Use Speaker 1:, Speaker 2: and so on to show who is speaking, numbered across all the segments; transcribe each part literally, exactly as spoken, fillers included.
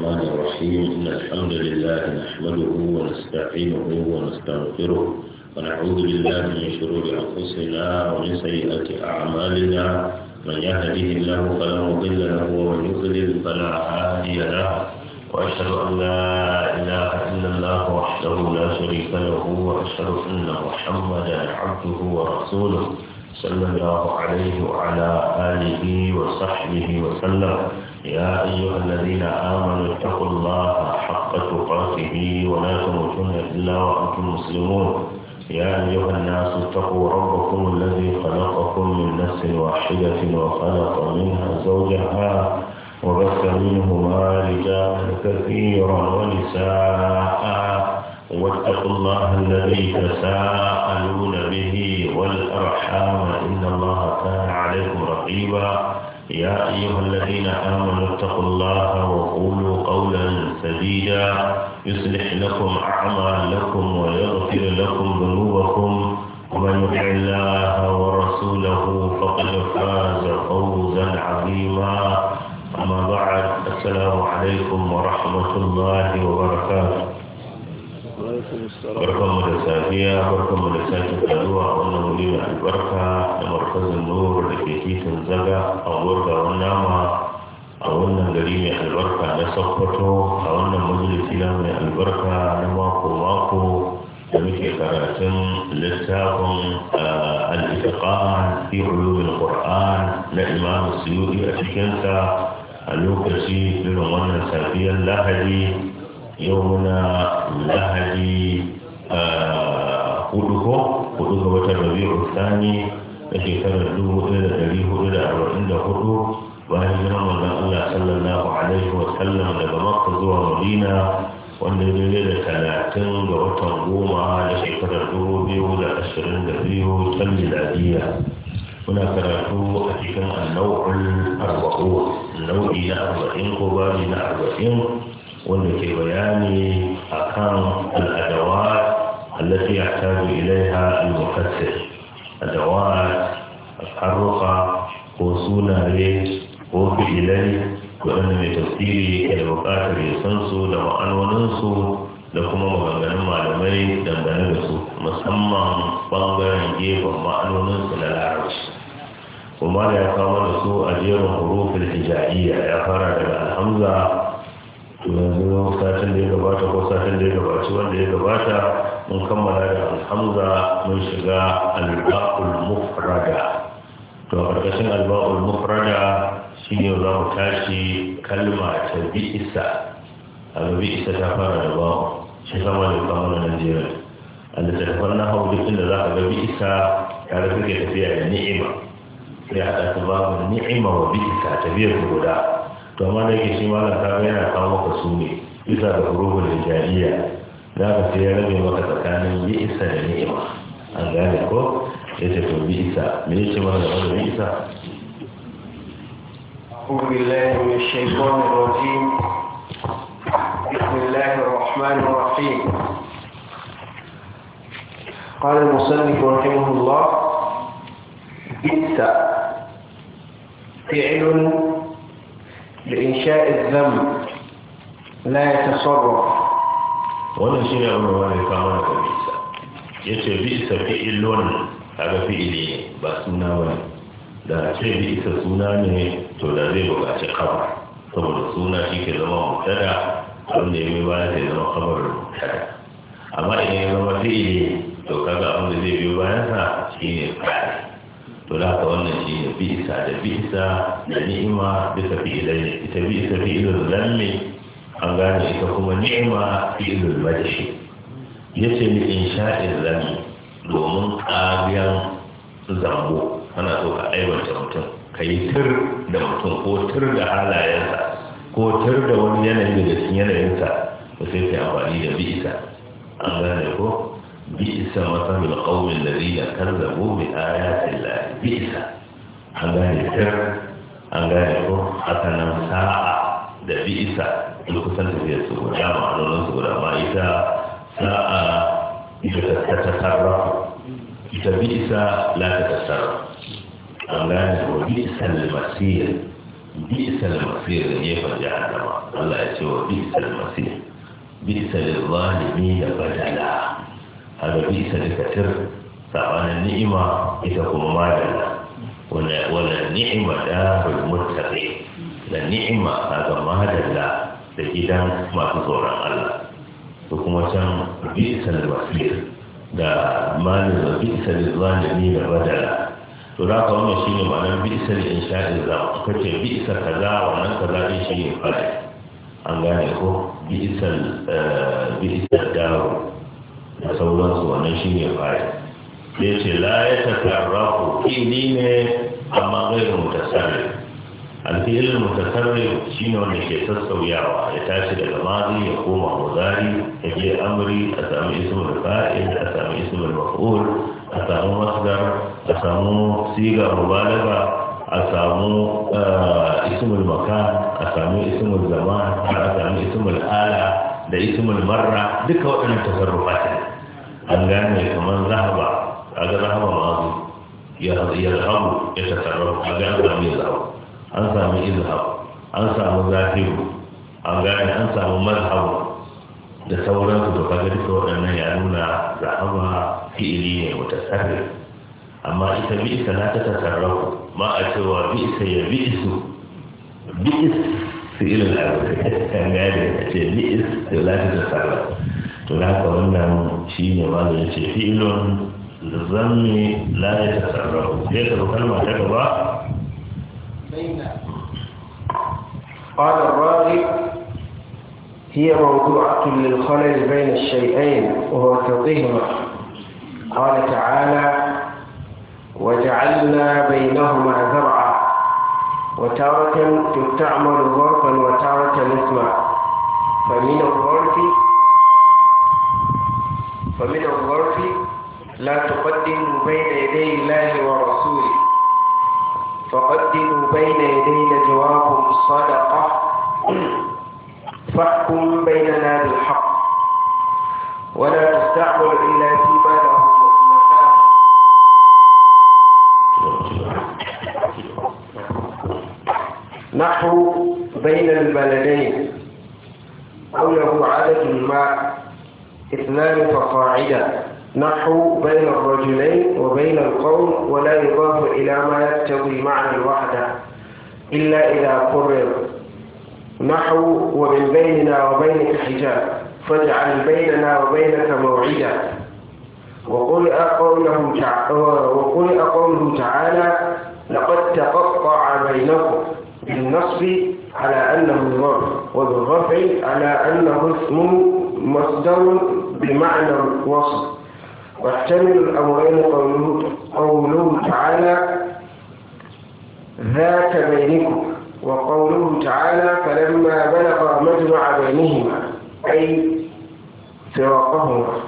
Speaker 1: الرحمن الرحيم إن الحمد لله نحمده ونستعينه ونستغفره ونعوذ بالله من شرور أنفسنا ومن سيئات أعمالنا من يهده الله فلا مضل له ومن يضلل فلا هادي له وأشهد أن لا إله إلا الله وحده لا شريك له وأشهد أن محمدا عبده ورسوله صلى الله عليه وعلى آله وصحبه وسلم يا أيها الذين آمنوا اتقوا الله حق تقاته ولا تموتن إلا وأنتم مسلمون يا أيها الناس اتقوا ربكم الذي خلقكم من نفس واحدة وخلق منها زوجها وبث منهما رجالا كثيرا ونساء واتقوا الله الذي تساءلون به والأرحام إن الله كان عليكم رقيبا يا أيها الذين آمنوا اتقوا الله وقولوا قولا سديدا يصلح لكم أعمالكم ويغفر لكم ذنوبكم ومن يطع الله ورسوله فقد فاز فوزا عظيما أما بعد السلام عليكم ورحمة الله وبركاته. barkanmu da safiya barkanmu da sake kaduwa a wannan wuri mai albarka da markazin nur da ke titin zaga a gurgawan nama a wannan gari mai albarka na sokoto a wannan majalisi na mai albarka na mako mako da muke karatun littafin al-itqan fi ulumil qur'an na imam suyuti a cikinsa a lokaci irin wannan safiyar lahadi yau muna lahadi a hudu ko hudu ga watan rabi'u thani da shekarar dubu ɗaya da ɗari hudu da arba'in da hudu bayan hijirar manzon Allah sallallahu alaihi wa sallam daga Makka zuwa Madina wanda ya daidai da talatin ga watan goma da shekarar dubu biyu da ashirin da biyu ta miladiyya. Muna karatu a cikin annau'ul arba'u nau'i na arba'in ko babi na arba'in wanda ke bayani akan al'adawat allati yahtaju ilaiha al-mufassir. Adawat harruka ko sunaye ko fi'ilai waɗanda mai tafsiri ke da buƙatar ya san su da ma'anoninsu da kuma maganganun malamai dangane da su musamman ɓangaren gefen ma'anoninsu na larabci. kuma da ya kawo da su a jerin hurufin hijaiya ya fara daga alhamza. yanzu satin da ya gabata ko satin da ya gabaci wanda ya gabata mun kammala da alhamza mun shiga alba'ul mufrada. To a ƙarƙashin alba'ul mufrada shine za mu tashi kalma ta bi'isa. a bi'isa ta fara da ba'u shi sama da kama na Najeriya. a littattafan na hau duk inda za ka ga bi'isa tare suke tafiya da ni'ima sai a ɗata babu ni'ima wa bi'isa tafiyar guda. to amma da yake shi malam kaga yana kawo maka su ne bisa ga hurufin hijaiya za ka sai ya rage maka tsakanin bi'isa da ni'ima. an gane ko ya ce to bi'isa me yace mana da wannan bi'isa?
Speaker 2: أعوذ بالله من الشيطان الرجيم بسم الله الرحمن الرحيم. قال المصنف رحمه الله بئس فعل لإنشاء الذنب لا يتصرف.
Speaker 1: wannan shi ne abin da ya kama da bisa ya ce bisa fi'ilun kaga fi'ili ba suna wani da ce bisa suna ne to da zai buƙaci kabar saboda suna shi ke zama mutada wanda ya mai bayan sai zama kabar mutada. amma idan ya zama fi'ili to kaga abin da zai biyo bayansa shi ne fa'ili. to da haka wannan shi ne bisa da bisa da ni'ima bisa fi'ilai ne. ita bisa fi'ilul lammi an gane ita kuma ni'ima fi'ilul madhi. yace ni insha'il lammi domin ƙariyan zambo ana so ka aiwata mutum ka yi tur da mutum ko tur da halayensa ko tur da wani yanayi da cikin yanayinsa ko sai ka amfani da bisa. an gane ko bisa masalul qawmin ladina kazzabu bi ayati llahi bisa. an gane tur an gane ko haka nan sa'a da bisa in kusan tafiya su guda ma'anonin su guda ma ita sa'a ita ta tasarrafa ita bisa la ta tasarrafa. an gane wa bisa al-masir bi'sal masir ne fa jahannama Allah ya ce wa bi'sal masir bi'sal zalimin badala hada bi'sal katir sabanin ni'ima ita kuma madalla wala wala ni'ma darul muttaqin da ni'ima hada madalla da gidan masu tsoron Allah to kuma can bi'sal masir da malin da bi'sal zalimin badala to da ka wannan shine ma'anar bi'sal insha'il zam kace bi'sa kaza wannan kaza din shi ne fara an gane ko bi'sal bi'sal daru da sauransu wannan shi ne fara sai ce la ya tatarrafu fili ne amma gairu mutasarrif alfi'il mutasarrif shine wanda ke sassauyawa ya tashi daga mazi ya koma mudari ya je amri a samu ismul fa'il a samu ismul maf'ul a samu masdar a samu siga mubalaga a samu ismul makan a samu ismul zaman a samu ismul ala da ismul marra duka waɗannan tasarrufat ne an gane kamar zahaba kaga zahaba mazi ya zahabu ya tasarrufa kaga an samu zahabu an samu izhab an samu zahiru an gane an samu mazhabu da sauransu to kaga duka waɗannan ya nuna zahaba fi'ili ne mutasarrif amma ita bi'sa la ta tasarrafu ma a cewa bi'sa ya bi'su bi'is fi'il al-amr kan gane ce bi'is la ta tasarrafu to haka wannan shine ma da yace fi'ilun zammi la ya tasarrafu sai ka kalma ta gaba
Speaker 2: قال الراغب هي موضوعة للخلل بين الشيئين وهو كظهر قال تعالى وجعلنا بينهما زرعا وتارة تعمل ظرفا وتارة اسما فمن الظرف فمن الظرف لا تقدموا بين يدي الله ورسوله فقدموا بين يدي نجواكم صدقة فاحكم بيننا بالحق ولا تستعمل إلا فيما له نحو بين البلدين أو له عدد ما اثنان فصاعدا نحو بين الرجلين وبين القوم ولا يضاف إلى ما يقتضي معنى الوحدة إلا إذا قرر نحو ومن بيننا وبينك حجاب فاجعل بيننا وبينك موعدا وقرئ قوله تعالى وقرئ قوله تعالى لقد تقطع بينكم بالنصب على أنه ظرف وبالرفع على أنه اسم مصدر بمعنى الوصف واحتمل الأمرين قوله, قوله تعالى ذات بينكم وقوله تعالى فلما بلغ مجمع بينهما أي فراقهما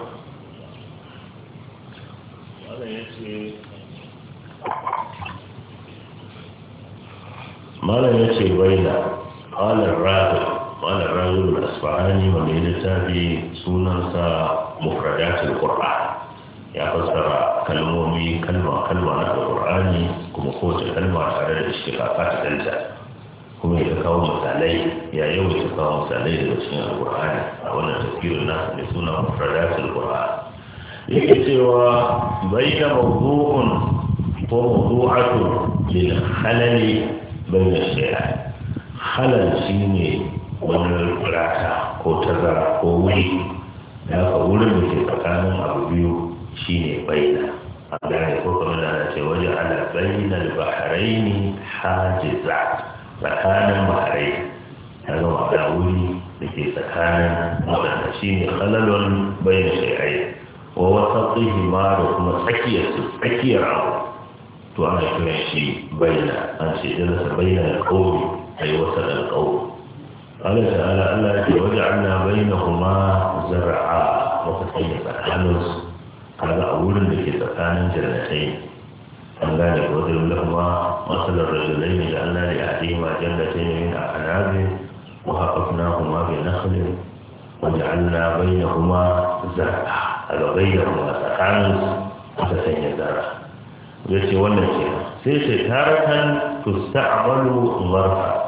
Speaker 1: ما لا يشي بين قال الراغب قال الراغب الأصفهاني ومن يلتابي سننسى مفردات القرآن ya fassara kalmomi kalma kalma na alqur'ani kuma kowace kalma tare da ishtiqaqat ɗinta kuma ya kawo misalai ya yawaita kawo misalai daga cikin alqur'ani a wannan tafsirin nasa mai suna mufradatul qur'an yake cewa bayna mawdu'un ko mawdu'atu lil khalali bayna shay'ain halal shine wani rata ko tazara ko wuri da ka wurin da ke tsakanin abu biyu shi ne baina a gane ko kuma da ce waje ala bainal bahraini hajiza tsakanin bahrai ta zama da wuri da ke tsakanin waɗanda shi ne halalun baina shai'ai wa wata tsihima da kuma tsakiyar su tsakiyar abu to ana kiran shi baina an ce irinsa baina alƙawari a yi wasa da alƙawari Allah ta'ala Allah ya ce waje ana baina kuma zara'a wata tsakiyar tsakaninsu kaga a wurin da ke tsakanin jannatai an gane wajen lahuma masalar rajulai ne da Allah ya haɗe ma jannatai ne min a anabi wa haƙafna kuma bai nakhlin wa ja'alna bainahuma zar'a a ga bainahuma tsakanin ta sanya zara ya ce wannan ke sai ce taratan tusta'malu zarfa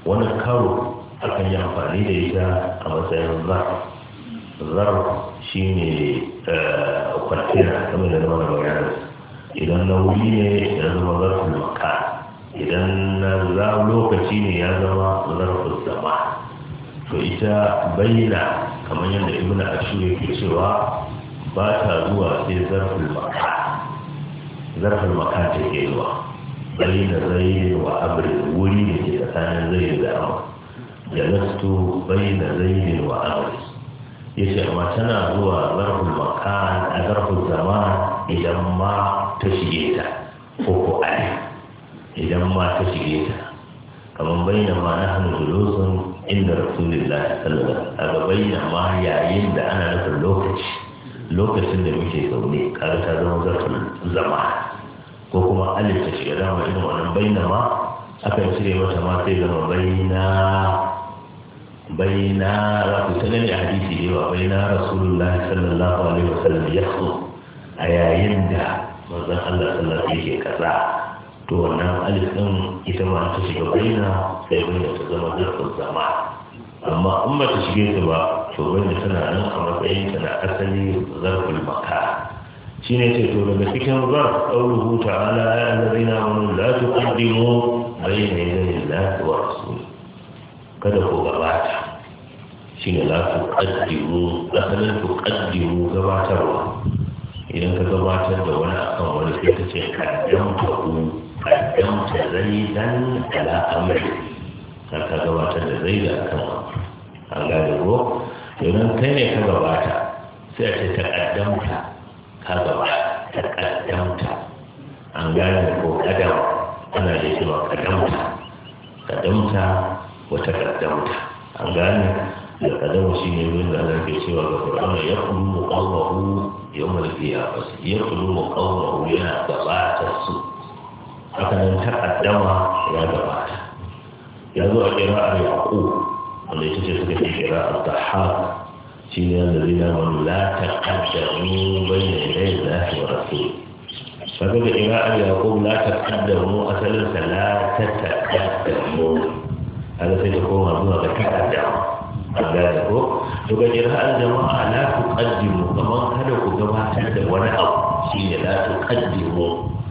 Speaker 1: wani karo akan yi amfani da ita a matsayin zar zar shi ne kwantena kamar da zama da bayanar idan na wuri ne ya zama zarfin maka idan na za lokaci ne ya zama zarfin zama to ita bayyana kamar yadda ibn ashur yake cewa ba ta zuwa sai zarfin maka zarfin maka ta ke zuwa bayyana zai wa abin wuri da ke tsakanin zai da amma jalastu bayyana zai wa abin ya ce amma tana zuwa zarfin maka a zarfin zama idan ma ta shige ta ko ko ali idan ma ta shige ta kamar bayyana ma na hannu julusun inda rasulullah sallallahu alaihi wasallam bayyana ma yayin da ana nufin lokaci lokacin da muke zaune kaga ta zama zarfin zama ko kuma alif ta shiga dama irin wannan bayyana ma akan cire mata ma sai zama bayyana bayyana za ku sanar da hadisi da yawa bayyana rasulullah sallallahu alaihi wasallam ya so a yayin da manzon Allah sallallahu alaihi wasallam yake kaza to wannan alif din ita ma ta shiga bayyana sai bayyana ta zama zarfin zama amma in ba ta shige ta ba to bayyana tana nan a matsayin ta na asali zarfin maka shine ce to daga cikin zarf qauluhu ta'ala ya allazina amanu la tuqaddimu bayna yaday Allahi wa rasuli kada ku gabata shine la tuqaddimu asalin tuqaddimu gabatarwa idan ka gabatar da wani akan wani sai ka ce kaddamta ku kaddamta zaidan ala amri ka ka gabatar da zaida akan an gane ko idan kai ne ka gabata sai a ce ta kaddamta ka gabata ta kaddamta an gane ko kadam ana da cewa kaddamta kaddamta wata kaddamta an gane da kadama shi ne wanda ana ke cewa ga fir'auna ya kullu muqawwahu yawmal qiyamah ya kullu muqawwahu yana gabata su haka nan taqaddama ya gabata ya zo a qira'ar yaqub wanda ita ce suka ce qira'ar tahaq shi ne da zina man la taqaddamu bayna yaday Allahi wa rasul kaga da qira'ar yaqub la taqaddamu asalin sa la tataqaddamu haka sai ta koma zuwa ga taqaddama gane ko to ga jira'ar jama'a la tuqaddimu kaman kada ku gabatar da wani abu shine la tuqaddimu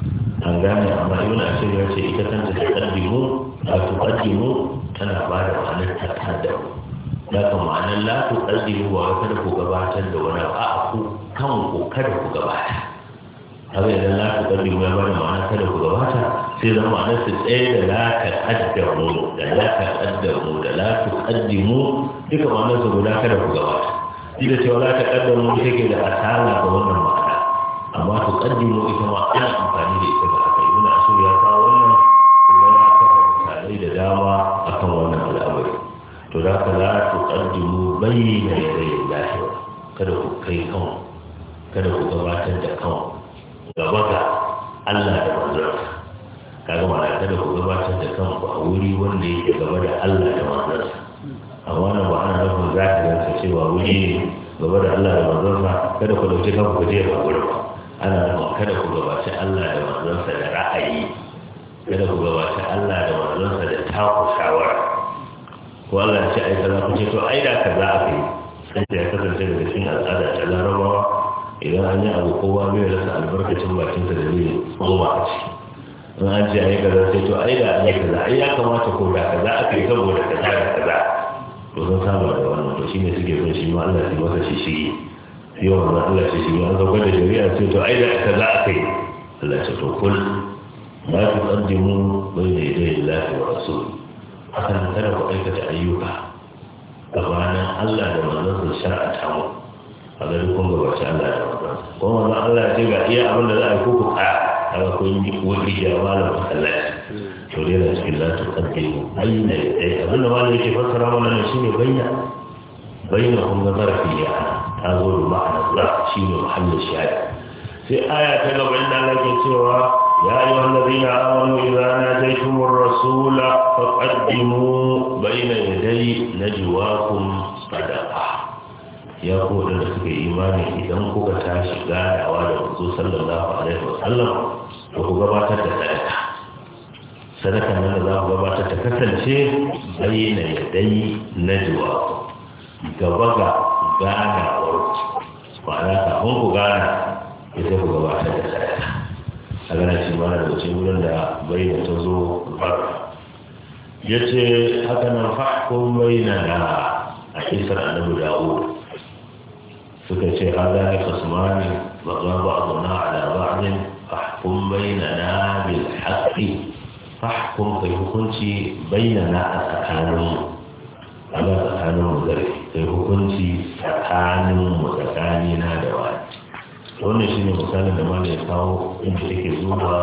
Speaker 1: an gane amma ibn ashir ya ce ita kanta tuqaddimu la tuqaddimu tana ba da ma'anar taqaddamu da kuma ma'anar la tuqaddimu ba kada ku gabatar da wani abu a ku kanku kada ku gabatar haka idan la tuqaddimu ya ba da ma'anar kada ku gabata sai zama ma'anar su tsaye da la taqaddamu da la taqaddamu da la tuqaddimu duka ma'anar su guda kada ku gabata duk da cewa la taqaddamu take da asala ga wannan ma'ana amma tuqaddimu ita ma ana amfani da ita ga haka ibn ashur ya kawo wannan kuma ya kafa misalai da dama akan wannan al'amari to da ka la tuqaddimu bayna yaday Allah kada ku kai kan kada ku gabatar da kan gaba ga Allah da manzonsa kaga ma'ana kada ku gabatar da kanku a wuri wanda yake gaba da Allah da manzonsa amma nan ba ana nufin za ka gansa cewa wuri ne gaba da Allah da manzonsa kada ku dauki kanku ku je a wurin ba ana nufin kada ku gabaci Allah da manzonsa da ra'ayi kada ku gabaci Allah da manzonsa da taku shawara ko Allah ya ce ai kaza ku ce to ai da kaza aka yi sai ya kasance daga cikin al'ada ta Larabawa idan an yi abu kowa bai rasa albarkacin bakinsa da zai tsoma a ciki in an ce ai kaza sai to ai da ai kaza ai ya kamata ko da kaza aka yi saboda kaza da kaza to sun saba da wannan to shine suke son shi ma Allah ya masa shi shi yau wannan Allah shi shi an zauka da shari'a sai to ai da kaza aka yi Allah ya to kul la tuqaddimu bayna yaday Allah wa rasul akan kada ku aikata ayyuka gabanin Allah da manzon shar'a ta mu a ga dukkan gabaci Allah da manzon ko manzon Allah ya ce ga iya abin da za a yi kuku a kaga kun yi wani jawa da masallaci to dai na cikin la tuqaddimu bayna yaday abin da malai yake fassara mana ne shine bayna bayna kun ga zarafi ya ta zo da ma'ana za shine muhallin shahid sai aya ta gaba inda Allah ke cewa ya ayyuhal ladina amanu idza najaytumur rasula faqaddimu bayna yaday najwakum sadaqa ya ko da suka yi imani idan kuka tashi ganawa da Rasul sallallahu alaihi wasallam to ku gabatar da sadaka sadaka nan da za ku gabatar ta kasance bayyana yadai najwa gaba ga ganawar ma'ana kafin ku gana ya sai ku gabatar da sadaka a gana shi mana da wuce wurin da bayyana ta zo bar ya ce haka nan fahkun bayyana a isar annabi dawud suka ce hada ne kasmani ba za ba a zauna a labarin fahkun bayyana bil haƙi fahkun kai hukunci bayyana a tsakaninmu a ga tsakaninmu zarafi kai hukunci tsakaninmu tsakanina da wani wannan shi ne misalin da mana ya kawo inda take zuwa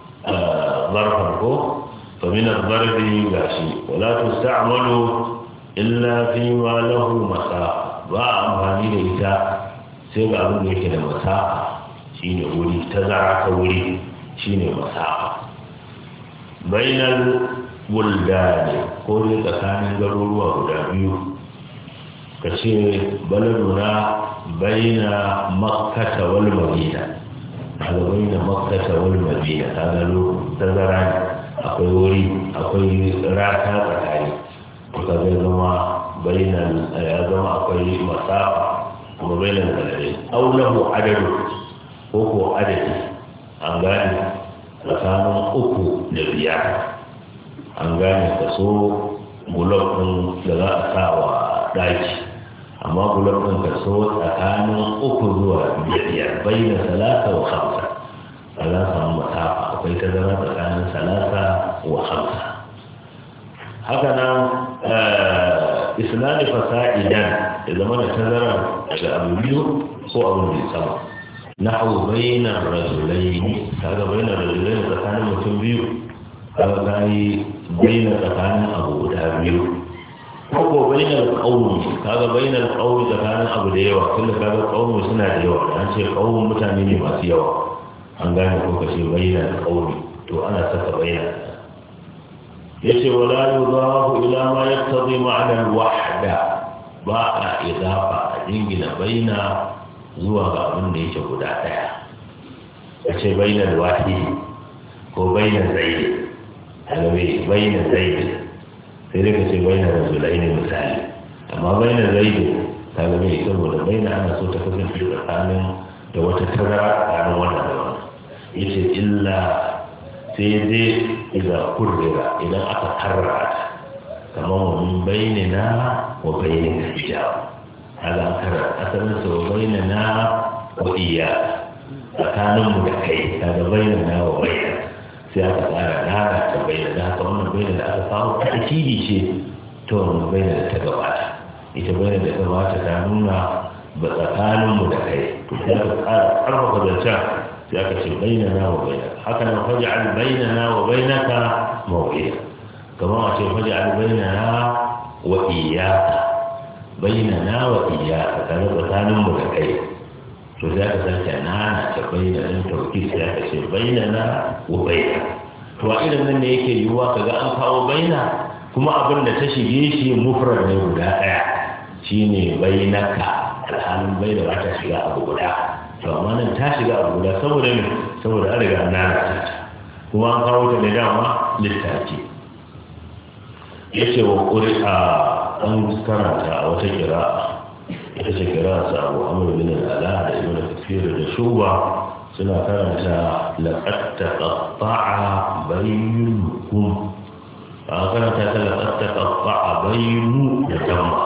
Speaker 1: zarfar ko faminar zarfi ga shi wala tusta'malu illa fi ma lahu masafa ba amfani da ita sai ga abin da yake da masafa shine wuri tazara ta wuri shine masafa bainal buldani ko dai tsakanin garuruwa guda biyu ka ce baladuna baina makkata wal madina kaga baina makkata wal madina kaga lo tazara ne akwai wuri akwai rata tsakani to kaga zama baina ya zama akwai masafa kuma baina baladai aw lahu adadu ko ko adadi an gane tsakanin uku da biyar an gane kaso bulok ɗin da za a sa wa ɗaki amma bulok ɗin kaso tsakanin uku zuwa biyar bayyana salasa wa hamsa salasa wa masafa akwai tazara tsakanin salasa wa hamsa haka nan islami fasa'idan da zama da tazara daga abu biyu ko abin da sama nahu bainar rajulaini kaga bainar rajulaini tsakanin mutum biyu kaga kai bainar tsakanin abu guda biyu ko ko bainar qaumi kaga bainar qaumi tsakanin abu da yawa kullu kaga qaumi suna da yawa an ce qaumun mutane ne masu yawa an gane ko kace bainar qaumi to ana saka bainar yace wala yudafu ila ma yaqtadi ma'na al-wahda ba a idafa a dingina baina zuwa ga abin da yake guda daya kace bainar wahidi ko bainar zaidi alawi bainar zaidi sai dai kace bainar rajulaini misali amma bainar zaidi kaga mai saboda baina ana so ta kasance tsakanin da wata tazara tsakanin wannan da wannan yace illa sai dai idan kurrira idan aka karra kamar mun bainina wa bainika hijab hada karra asalin sa wa bainina wa iya tsakanin mu da kai kaga bainina wa bainika sai aka tsara nana ta bayyana da haka wannan bayyana da aka samu ta'kidi ce to wannan bayyana da ta gabata ita bayyana da ta gabata ta nuna ba tsakanin mu da kai to sai aka tsara karfafa zancen sai aka ce bayyana wa bayyana haka nan faj'al bayyana wa bayyaka mawqiya kamar a ce faj'al bayyana wa iyyaka bayyana wa iyyaka kana tsakanin mu da kai to za ka sake nana ta bayyana ɗin tauki sai aka ce bayyana wa bayyana to a irin nan ne yake yiwuwa ka ga an kawo bayyana kuma abin da ta shige shi mufrad ne guda ɗaya shine bayyanaka alhalin bayyana ba ta shiga abu guda to amma nan ta shiga abu guda saboda ne saboda an riga nana ta kuma an kawo ta ne dama littafi yace wa ƙuri'a an karanta a wata kira'a ita ce kira sa abu amur bin al'ala da ibn kafir da shuba suna karanta laqad taqatta'a bainakum a karanta ta laqad taqatta'a bainu da jamma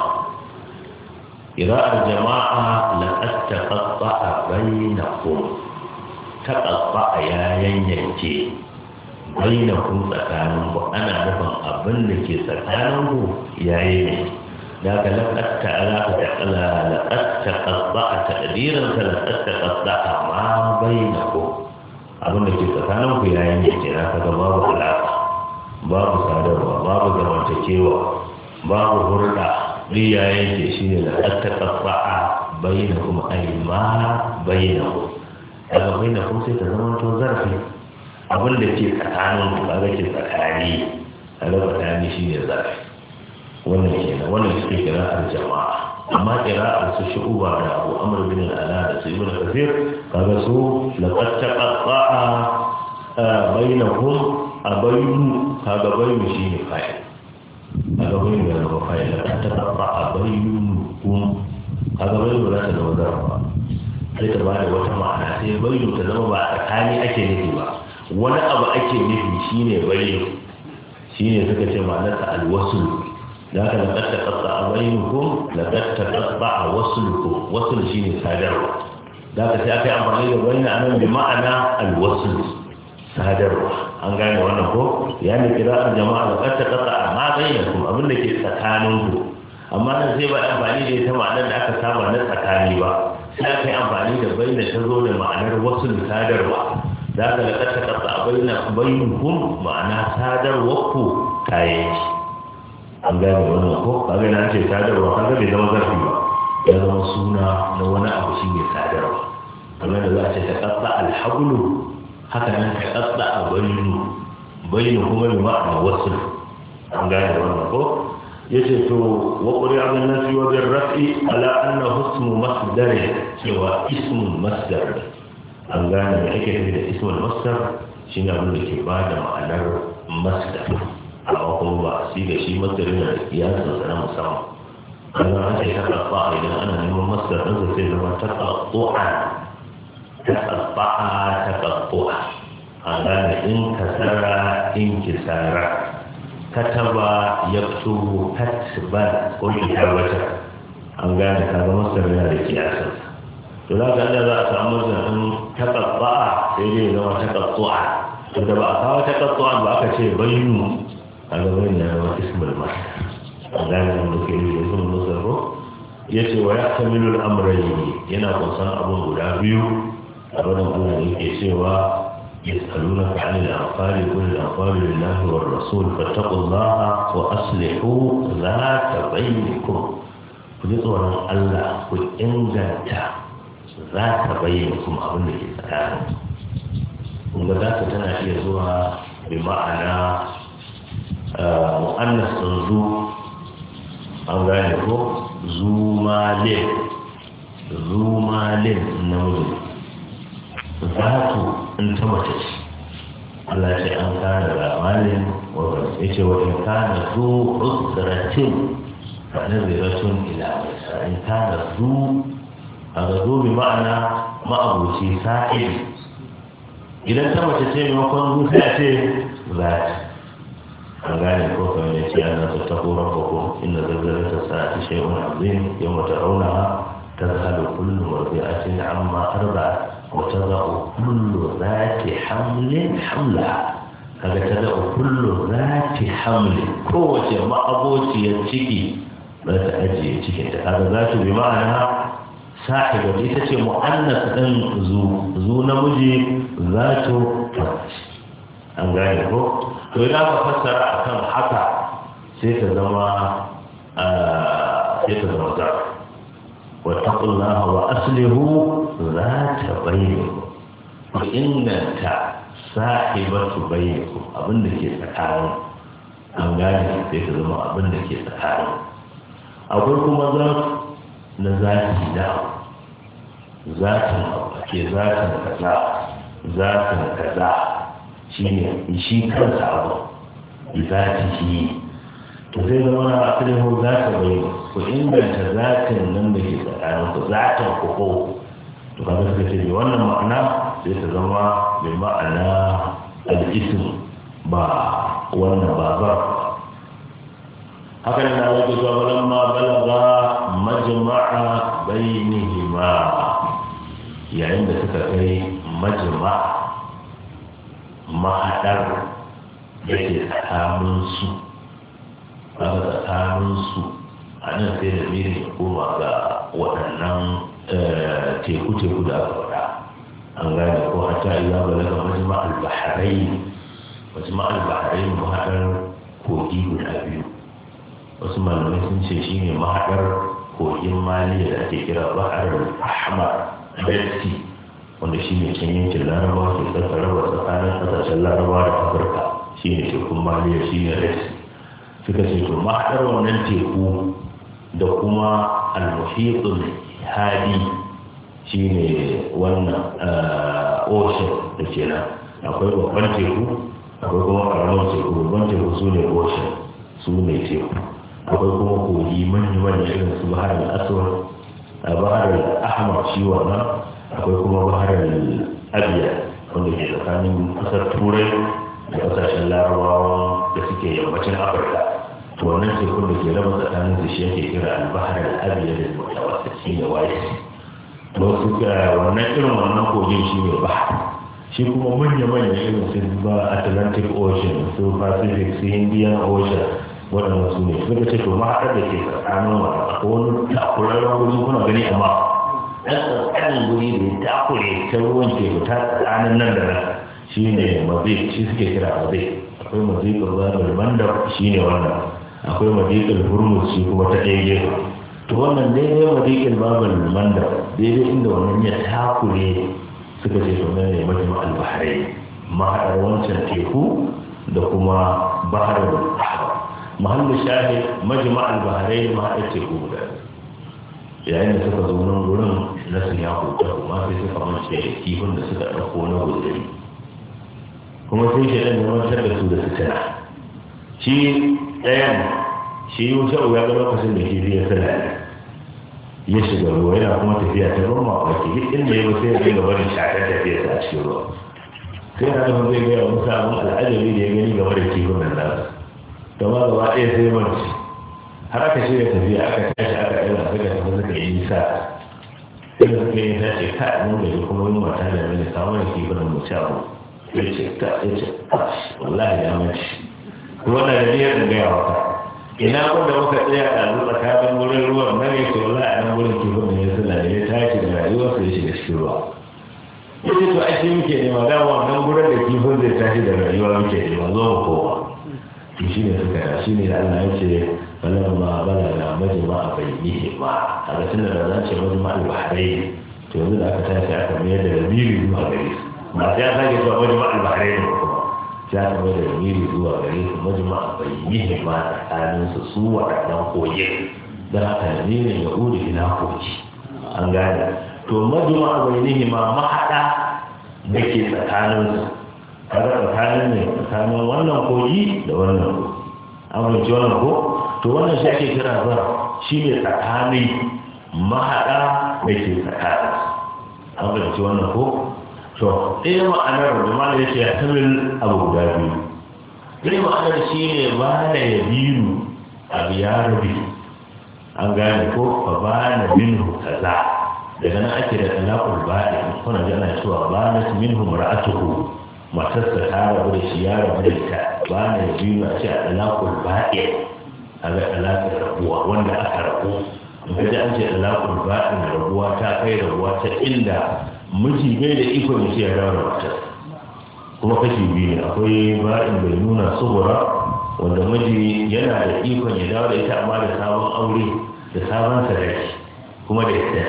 Speaker 1: qira'ar jama'a laqad taqatta'a bainakum taqatta'a ya yanyanke bainakum tsakanin ku ana nufin abin da ke tsakanin ku yayi ne ذاك لقد تعالى تعالى لقد تقطع تقديرا لقد تقطع ما بينكم abin da ke tsakaninku yayin da ke naka ga babu alaƙa babu sadarwa babu zamantakewa babu hurɗa duk yayin da shi ne da ƙasta ƙasa'a bayyana kuma ai ma bayyana ku daga bayyana ku sai ta zama to zarafi abin da ke tsakaninku kaga ke tsakani a lokacin shi ne zarafi wannan kenan wannan suke kira'ar jama'a amma kira'ar su shu'uba da Abu Amr bin al-Ala da su Ibn Kathir kaga su laqad taqatta'a bainakum abaynu kaga baynu shine fa'il kaga baynu ya zama fa'il la taqatta abaynukum kaga baynu za ta zama zarfa sai ta bada wata ma'ana sai baynu ta zama ba tsakani ake nufi ba wani abu ake nufi shine baynu shine suka ce ma'anarsa alwasl da ka laqad taqatta abaynukum laqad taqatta waslukum wasl shine sadarwa da ka sai aka yi amfani da baynu anan bi ma'ana alwasl sadarwa an gane wannan ko ya ne kira'ar jama'a da ƙarta ƙasa amma bayyanakum abin da ke tsakaninku amma nan sai ba amfani da ita ma'anar da aka saba na tsakani ba sai aka yi amfani da bayyana ta zo da ma'anar wasu sadarwa da aka da ƙarta ƙasa a bayyanakum ma'ana sadarwarku kayan an gane wannan ko kaga na ce sadarwa kaga bai zama zarfi ba ya zama suna na wani abu shi ne sadarwa kamar da za a ce ta ƙasa alhabulu haka nan ka tsatsa a bayinu bayinu kuma bi ma'ana wasu an gane wannan ko yace to wa qur'a bin nasi wa bir raf'i ala annahu ismu masdar cewa ismul masdar an gane me ake nufi da ismul masdar shine abin da ke bada ma'anar masdar amma kuma ba shi da shi masdarin da kiyasan sa na musamman kana an ce ta kafa idan ana neman masdar din sai zama ta qatu'a تقطع تقطع هذا إن كسر إن كسر كتب يكتب كتبا كل كتابة أنقال هذا مصدر من الكياسة تلاقي أن ذا أتعمل أن تقطع سيدي لو تقطع إذا بقى تقطع بقى شيء بينه هذا بين اسم المصدر أنقال أن اسم المصدر يسوى ويحتمل الأمرين ينقل صنع أبو غلابيو أولا الله يكسوا يسألونك عن الأنفال قل الأنفال لله والرسول فاتقوا الله وأصلحوا ذات بينكم فلطورا الله قل إنجلت ذات بينكم أولا يسألون وذات تنعي يزوها بمعنى مؤنث ذو أنغانيكو ذو مال ذو مال نموذج zatu in ta mace ce Allah ce an kana da malin wa yace wa in kana zu usratin fa naziratun ila isa in kana zu aga zu bi ma'ana ma'abuci sa'id idan ta mace ce maimakon zu sai a ce zati an gane ko kamar yace ana tattako rabbakum inna zalzalata sa'ati shay'un azim yawma tarawnaha tadhhalu kullu mardi'atin amma arda'at وتضع كل ذات حمل حملها هذا تضع كل ذات حمل قوة ما أبوتي يتشكي لا تأجي يتشكي هذا ذات بمعنى صاحبة يتشكي مؤنث أن ذو ذو نمجي ذات فرش أن قاله وإذا فسر أكام حتى سيتزمى سيتزمى ذات واتقوا الله وأصلحوا ذات بينكم وإن صاحبة بينكم abin da ke tsakanin an gane sai ta zama abin da ke tsakanin akwai kuma zafi na zafi da zafin ke zafin kaza zafin kaza shi ne shi kansa abu zafi shi to zai zama na asalihu za ta bai ku inganta zatin nan da ke tsakanin ku zatin ku ko to kaga suka ce mai wannan ma'ana sai ta zama mai ma'ana al'isim ba wannan ba za haka ne na wajen zuwa balamma balaga majma'a bainihima yayin da suka kai majma mahaɗar da ke tsakaninsu kaga tsakaninsu a nan sai da mirin ya koma ga waɗannan teku-teku da aka faɗa an gane ko hata iya balaga majma al-baharai majma al-baharai mahaɗar kogi guda biyu wasu malamai sun ce shi ne mahaɗar kogin maliya da ake kira bahar ahmar red sea wanda shi ne can yankin larabawa ke tsaka raba tsakanin ƙasashen larabawa da afirka shi ne tekun maliya shi ne red sea suka ce to mahaɗar wannan teku da kuma al-muhitul hadi shi ne wannan ocean da ke nan akwai babban teku akwai kuma karamar teku babban teku su ne ocean su ne teku akwai kuma kogi manya-manya irin su bahar al-aswad a bahar al-ahmar shi wannan akwai kuma bahar al-abiya wanda ke tsakanin kasar turai da kasashen larabawa da suke yammacin afirka to wannan tekun da ke raba tsakanin su shi yake kira al-bahar al-abiya da mutawassit da wais to su wannan irin wannan kogin shi ne bahar shi kuma manya-manya irin su ba atlantic ocean su pacific su indian ocean waɗanda su ne suka ce to mahaɗar da ke tsakanin wa akwai wani takurarren wuri kuna gani amma ɗan tsakanin wuri da ya takure ta ruwan teku ta tsakanin nan da nan shi ne mazik shi suke kira mazik akwai mazikul babal mandar shi ne wannan akwai mazikul hurmus shi kuma ta ɗaya gefe to wannan daidai mazikul babal mandar daidai inda wannan ya takure suka ce to nan ne majma al-bahrain mahaɗar wancan teku da kuma bahar al-ahmar mahallin shahid majma al-bahrain mahaɗar teku guda yayin da suka zo nan gurin na sun ya kuka kuma sai suka mace kifin da suka ɗauko na guzuri kuma sai shi ɗan yawancar da su da su tana shi ɗayan shi yi wuce ya ga lokacin da kifi ya tsala ya shiga ruwa yana kuma tafiya ta ruwan mawaki duk inda ya sai ya dinga barin shakar tafiya ta cikin ruwa sai na nufin zai gaya musa abin al'ajabi da ya gani game da kifin nan nasu gama gaba ɗaya sai manci har aka shirya tafiya aka tashi aka ɗaga suka tafi suka yi nisa sai da suka yi tashi ka mun gari kuma yin mata da mai samun da kifin nan mace abu ya ce ta ya ce kashi wallahi ya manci wannan da biyar da gaya wata ina wanda muka tsaya a zuwa tsakanin wurin ruwan nan ya ce wallahi a nan wurin kifin nan ya suna da ya tashi da rayuwarsa ya shiga cikin ruwa ya ce to ashe muke nema dama wannan gurin da kifin zai tashi da rayuwa muke nema zo mu kowa to shi ne suka shi ne da Allah ya ce balamma balaga majma a bayyane ma a ga tunda da zan ce majma al-bahrain to yanzu da aka tashi aka mayar da zamiri zuwa gare su ba sai aka sake cewa majma al-bahrain ba kuma sai aka mayar da zamiri zuwa gare su majma a bayyane ma tsakanin su su waɗannan kogin don haka ne ne ya uri ina kogi an gane to majma a bayyane ma mahaɗa da ke tsakanin su kada tsakanin ne tsakanin wannan kogi da wannan kogi an fahimci wannan ko to wannan shi ake kira zar shi ne tsakanin mahaɗa da ke tsakanin an fahimci wannan ko to ɗaya ma'anar da ma da yake ya tamil abu guda biyu ɗaya ma'anar shi ne ba na ya biyu abu ya rabi an gane ko ba ba na minhu kaza daga nan ake da talakul ba'i kuna ji ana cewa ba na minhu mar'atuhu matarsa ta rabu da shi ya rabu da ita ba na biyu a ce a ɗalakul ba'i a ga ɗalakul rabuwa wanda aka rabu in ka ji an ce ɗalakul ba'i na rabuwa ta kai rabuwa ta inda miji bai da iko ne ya dawo da matar kuma kashi biyu ne akwai ba'in bai nuna subura wanda miji yana da ikon ya dawo da ita amma da sabon aure da sabon sadaki kuma da yadda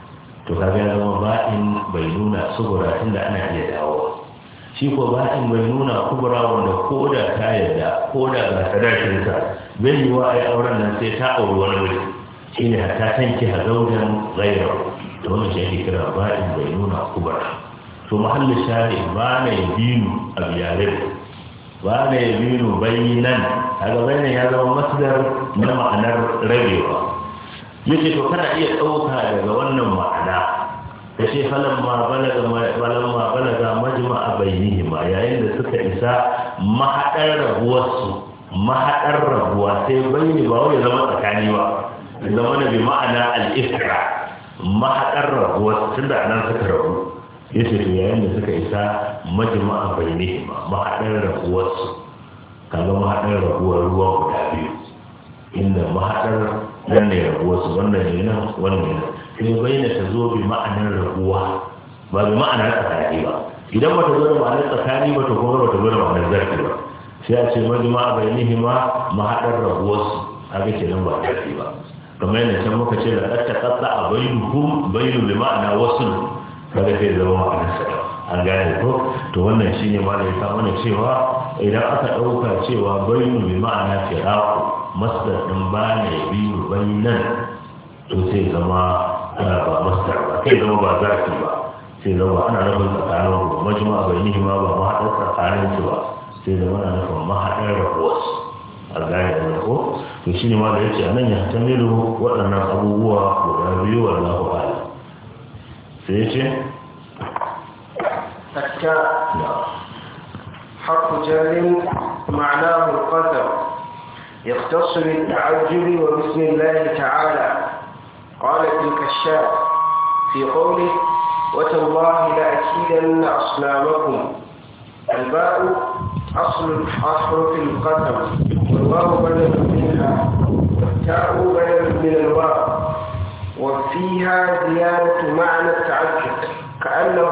Speaker 1: to kaga ya zama ba'in bai nuna subura tunda ana iya dawowa shi ko ba'in bai nuna kubura wanda ko da ta yarda ko da ga sadakinsa bai yi wa ai auren nan sai ta auri wani wuri shi ne ta tanki a zaujen zairar da wani shi ake kira ba'in bai nuna kubura to mahallin shari ba na yi binu a biyarin ba na yi binu bayinan a gabanin ya zama masdar na ma'anar rabewa yake to kana iya ɗauka daga wannan ma'ana da ce falamma balaga majma a bayanihi ma yayin da suka isa mahaɗar rabuwarsu mahaɗar rabuwa sai bayani ba wai zama tsakani ba zama da bi ma'ana al'ifra mahaɗar rabuwarsu tun da nan suka rabu ya ce to yayin da suka isa majma a bayanihi ma mahaɗar rabuwarsu kaga mahaɗar rabuwar ruwa guda biyu inda mahaɗar nan ne rabuwarsu wannan ne nan wannan ne sai bayyana ta zo bi ma'anar rabuwa ba bi ma'anar tsakani ba idan ba ta zo da ma'anar tsakani ba to kuma ba ta zo da ma'anar zarfi ba sai a ce majma a bayanihi ma mahaɗar rabuwarsu haka ke nan ba zarfi ba kamar yadda can muka ce da ɗatta ƙasa a bayyuhum bayyu bi ma'ana wasu kaga sai zama ma'anar sa an gane ko to wannan shine ma da ya samu ne cewa idan aka ɗauka cewa bayyu bi ma'ana firaku masdar ɗin ba ne biyu bayyanan to sai zama ba masdar ba sai zama ba zarfi ba sai zama ana nufin tsakanin ku majma bai nihi ma ba mahaɗar tsakanin su ba sai da wani nufin mahaɗar rabuwar a gane da ko to shi ne ma da ya ce a nan ya tamilu waɗannan abubuwa guda biyu wallahu a'lam sai ya ce
Speaker 2: التاء حرف جر معناه القدر يختص بالتعجب وبسم الله تعالى قال في الكشاف في قوله وتالله لأكيدن أصنامكم الباء أصل أحرف القسم والواو بدل منها والتاء بدل من الواو وفيها زيادة معنى التعجب كأنه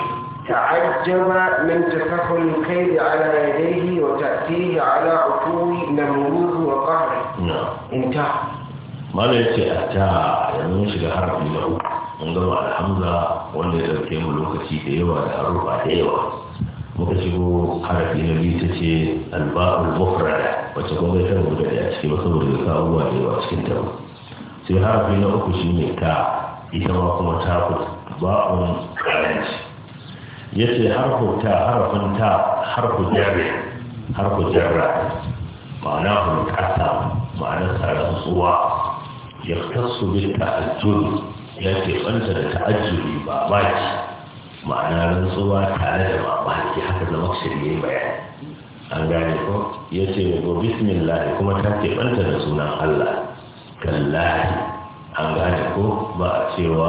Speaker 2: تعجب من تكفل الكيد على يديه وتأتيه على عتو نمروه وقهره. انتهى.
Speaker 1: ما لا يأتي أتى يعني شيء حرف له عندما الحمزة wanda ya dauke mu lokaci da yawa da harufa da yawa muka shigo harafi na biyu ta ce alba'ul mufrada wacce kuma ta rubuta da a cikin wasu da ka abubuwa da yawa cikin ta sai harafi na uku shine ta ita ma kuma ta ku ba'un karanci yace harfu ta harafin ta harfu jarri harfu jarra ma'ana hul kasa ma'ana sarasuwa yaktasu bil ta'ajjud ya ke ɓanta da ta'ajjubi babaki ma'ana rantsuwa tare da babaki haka da makshiri ya yi bayani an gane ko ya ce wa bismillah kuma ta ke ɓanta da sunan Allah kallahi an gane ko ba a cewa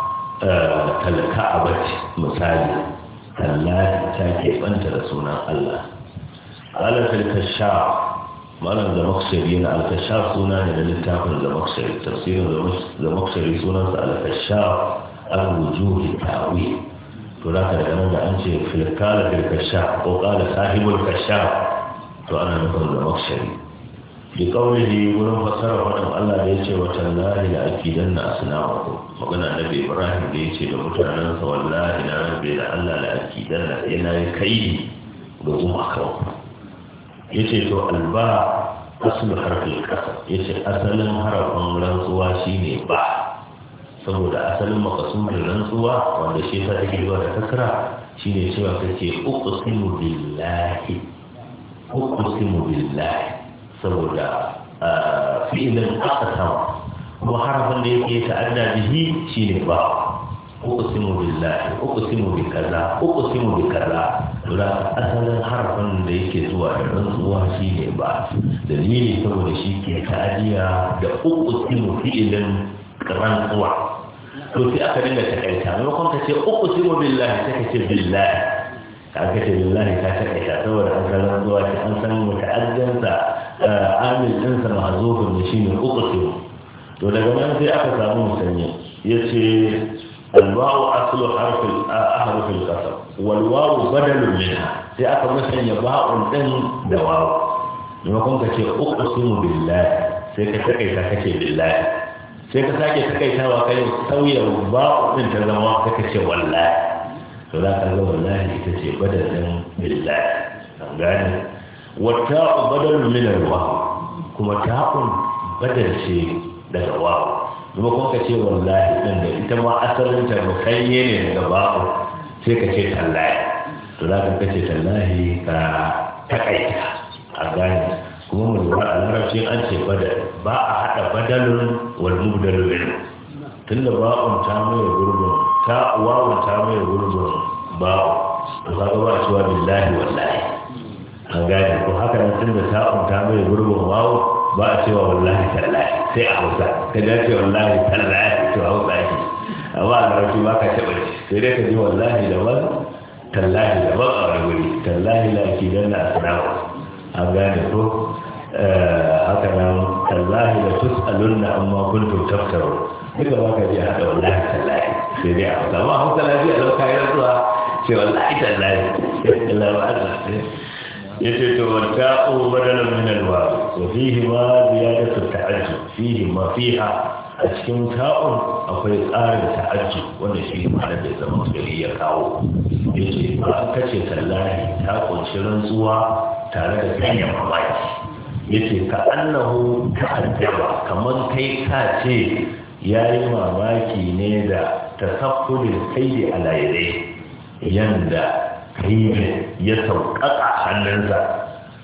Speaker 1: talaka a bacci misali kallahi ta ke ɓanta da sunan Allah ƙalar kasha malam da makshari na alkashaf suna ne da littafin da makshari tafsirin da makshari sunansa alkashaf al-wujuhi ta'wi to da ka daga nan da an ce filkala filkashaf ko kala sahibul kashaf to ana nufin da makshari bi qawlihi wurin fasara wannan Allah da yace wa tallahi la akidanna asnamakum magana nabi Ibrahim da yace da mutanansa wallahi na rabbi da Allah la akidanna yana kai ga umma yace to alba aslu harfin kasar yace asalin harafin rantsuwa shine ba saboda asalin makasudin rantsuwa wanda shi ta take zuwa da kasra shine cewa kake uqsimu billahi uqsimu billahi saboda fi'ilin aqsam kuma harafin da yake ta'adda bihi shine ba uqsimu billahi uqsimu bi kaza uqsimu bi kaza da asalin harafin da yake zuwa da rantsuwa shine ba dalili saboda shi ke ta'adiya da uqsimu fi'ilin rantsuwa to sai aka dinga takaita maimakon ka ce uqsimu billahi sai ka ce billahi ka ce billahi ka takaita saboda an san rantsuwa ce an san muta'addansa amil ɗinsa mahzufun ne shine uqsimu to daga nan sai aka samu musanya yace الواو أصل حرف أحرف القسم والواو بدل منها sai aka musanya ba'un din da wawu maimakon ka ce uqsimu billahi sai ka takaita kace billahi sai ka sake takaitawa kai sauya ba'un din ta zama ka ce wallahi to za ka ga wallahi ita ce badalin billahi an gane wata badalun min al-wawu kuma ta'un badal ce daga wawu kuma kuma ka ce wallahi ɗin da ita ma asalin ta mukayye ne daga babu sai ka ce tallahi to za ka kace tallahi ka takaita a gane kuma mu lura a larabci an ce badal ba a haɗa badalun wal mubdalu min tunda ba'un ta mai gurbin ta wawun ta mai gurbin ba'u to kaga ba a cewa billahi wallahi an gane ko haka nan tunda ta'un ta mai gurbin wawu ba a cewa wallahi tallahi sai a hausa ka dace wallahi tallahi to hausa ake amma a larabci ba ka taɓa shi sai dai ka ji wallahi da wani tallahi da ban a wani wuri tallahi la ki dan na asnawa an gane ko haka nan tallahi da tus'alunna amma kuntum taftaru duka ba ka ji hada wallahi tallahi sai dai a hausa amma hausa lafiya lau kayan zuwa ce wallahi tallahi Allah ba Allah yace to ta'u badalan min al-waw wa fihi ma ziyadatu ta'ajjub fihi ma fiha a cikin ta'un akwai tsarin ta'ajjub wanda shi ma da zama gari ya kawo yace ba kace tallahi ta kunshi rantsuwa tare da sanya mamaki yace ka annahu ta'ajjaba kaman kai ka ce yayi mamaki ne da tasaffulin sayyidi ala yadayhi yanda kai ya sauƙaƙa hannunsa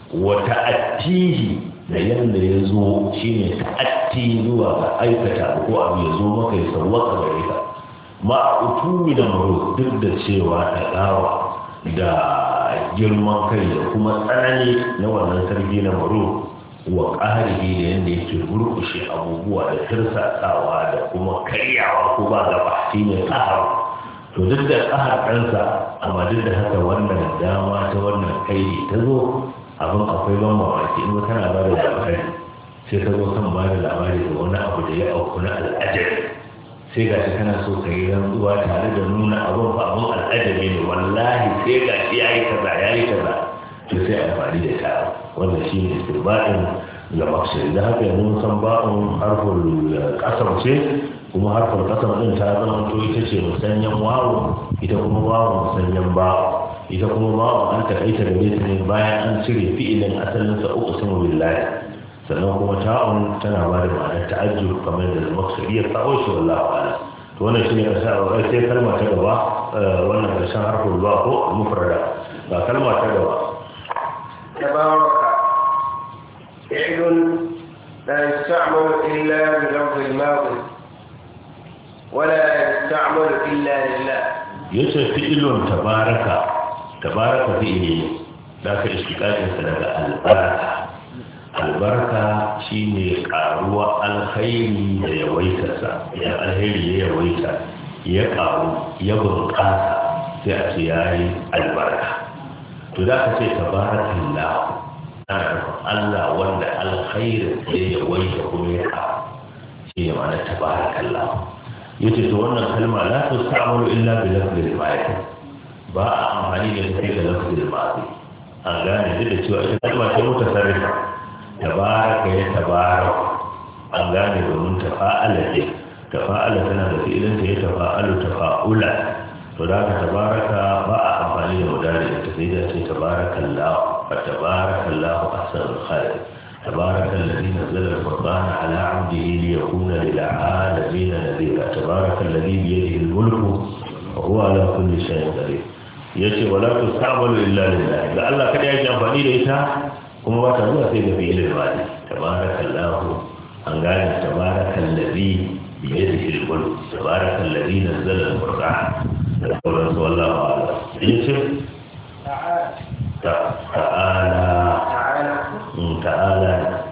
Speaker 1: wa ta'attihi da yanda ya zo shine ta'atti zuwa ga aikata ko abu ya zo maka ya sawwaka gare ka ma utumi da maro duk da cewa ta gawa da girman kai da kuma tsanani na wannan sarki na maro wa ƙarihi da yadda yake burkushe abubuwa da tirsatsawa da kuma karyawa ko ba gaba shi ne ƙahar to duk da ƙahar ɗansa amma duk da haka wannan dama ta wannan kaidi ta zo abin akwai ban mamaki in kana ba da labari sai ka zo kan ba da labari da wani abu da ya auku na al'ajabi sai ga shi kana so ka yi rantsuwa tare da nuna abin fa abin al'ajabi ne wallahi sai ga shi ya yi kaza ya yi kaza to sai amfani da ta wannan shi ne istirbaɗin da maksiri da haka yanzu san ba'un harfin ƙasar ce kuma harfin ƙasar ɗin ta zama to ita ce musanyen wawo ita kuma wawo musanyen ba'u ita kuma ba'u an taƙaita da ita ne bayan an cire fi'ilin asalinsa uku sun billahi sannan kuma ta'un tana ba da ma'anar ta'ajjur kamar da maksiri ya kawo shi wallahu a'lam to wannan shi ne ƙasa a sai kalma ta gaba wannan ƙarshen harfin ba ko mufrada ga kalma ta gaba
Speaker 2: تبارك فعل لا يستعمل إلا بلفظ الماضي ولا يستعمل إلا لله
Speaker 1: يسر فعل تبارك تبارك فعل ذاك اشتقاق سنة البركة البركة شيني قاروة الخير يويتسا يا الخير يويتا يقارو يبرقاتا سيأتياي البركة to da ka ce tabarakallah ana Allah wanda alkhairin sai ya waje kuma ya ka shi ne ma'ana tabarakallah yace to wannan kalma la tusta'malu illa bi lafzil ma'ani ba a amfani da ita da lafzil ma'ani an gane duk da cewa ita kalma ce mutasarrifa tabaraka ya tabarak an gane domin tafa'ala ce tafa'ala tana da fi'ilin ta ya tafa'alu tafa'ula to da ka tabaraka ba a amfani da mudari da sai da ce tabarakallahu fa tabarakallahu ahsanul khaliq tabarakal ladhi nazzala al-furqana ala 'abdihi liyakuna lil 'alamin nadhira tabarakal ladhi bi yadihi al-mulku wa huwa ala kulli shay'in qadir yace wala tusamalu illa lillah da Allah kada yake amfani da ita kuma ba ta zuwa sai ga fi'ilin madi tabarakallahu an gane tabarakal ladhi bi yadihi al-mulku tabarakal ladhi nazzala al-furqana القرآن والله أعلم يوسف
Speaker 2: تعالى
Speaker 1: تعالى
Speaker 2: تعالى
Speaker 1: تعالى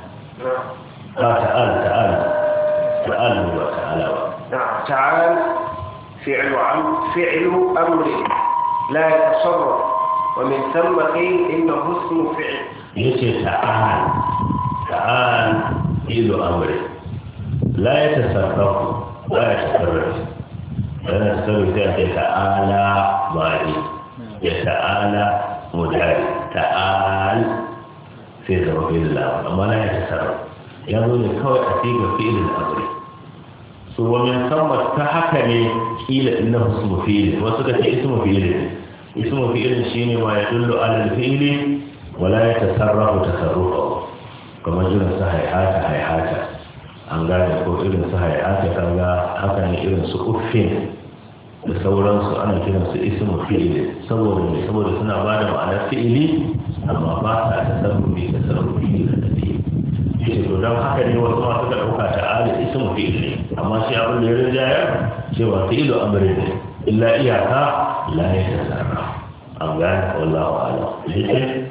Speaker 1: تعالى تعالى تعالى وتعالى
Speaker 2: نعم تعالى فعل عم فعل أمر لا يتصرف ومن ثم قيل إنه اسم فعل
Speaker 1: يوسف تعالى تعالى فعل أمر لا يتصرف لا يتصرف أنا أستوي ذلك تعالى باري يتعالى مداري تعال في ذوق الله أما لا يتصرف يقول كوي أتيك فعل الأمر ومن ثم تحكني قيل إنه اسم فعل وصدق اسم فعل اسم فعل شيء ما يدل على الفعل ولا يتصرف تصرفه كما جل صحيحات صحيحات an gane ko irin su hayata kaga haka ne irin su uffin da sauransu ana kiran su ismu fi'ili saboda ne saboda suna ba da ma'anar fi'ili amma ba sa tasarrufi tasarrufi da tafi shi to dan haka ne wasu ma suka dauka ta'ala ismu fi'ili amma shi abin da ya rinjaya cewa fi'ilu amrin ne illa iyaka la yatasarraf an gane wallahu a'lam yake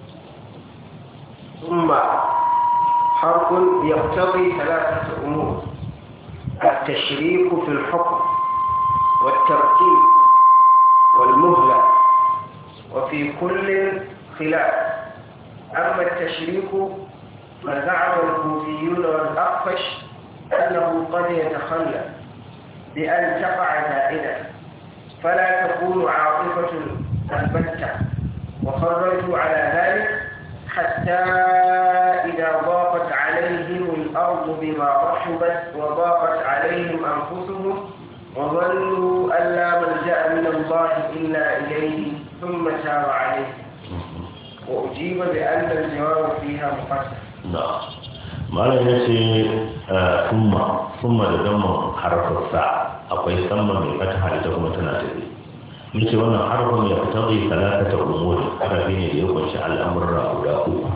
Speaker 2: ثم حرف يقتضي ثلاثة أمور التشريك في الحكم والترتيب والمهلة وفي كل خلاف أما التشريك فزعم الكوفيون والأخفش أنه قد يتخلى بأن تقع زائدة فلا تكون عاطفة البتة وخرجوا على ذلك حتى إذا ضاقت عليهم الأرض بما رحبت وضاقت عليهم أنفسهم وظنوا أن لا ملجأ من الله إلا إليه ثم تاب عليه وأجيب بأن الجواب فيها مقدم.
Speaker 1: نعم. malam ya ce summa summa da damar harafin sa akwai samma mai fataha ita kuma tana tafi yace wannan harfin ya fitadi salatata umur harafi ne da ya kunshi al'amurra guda uku.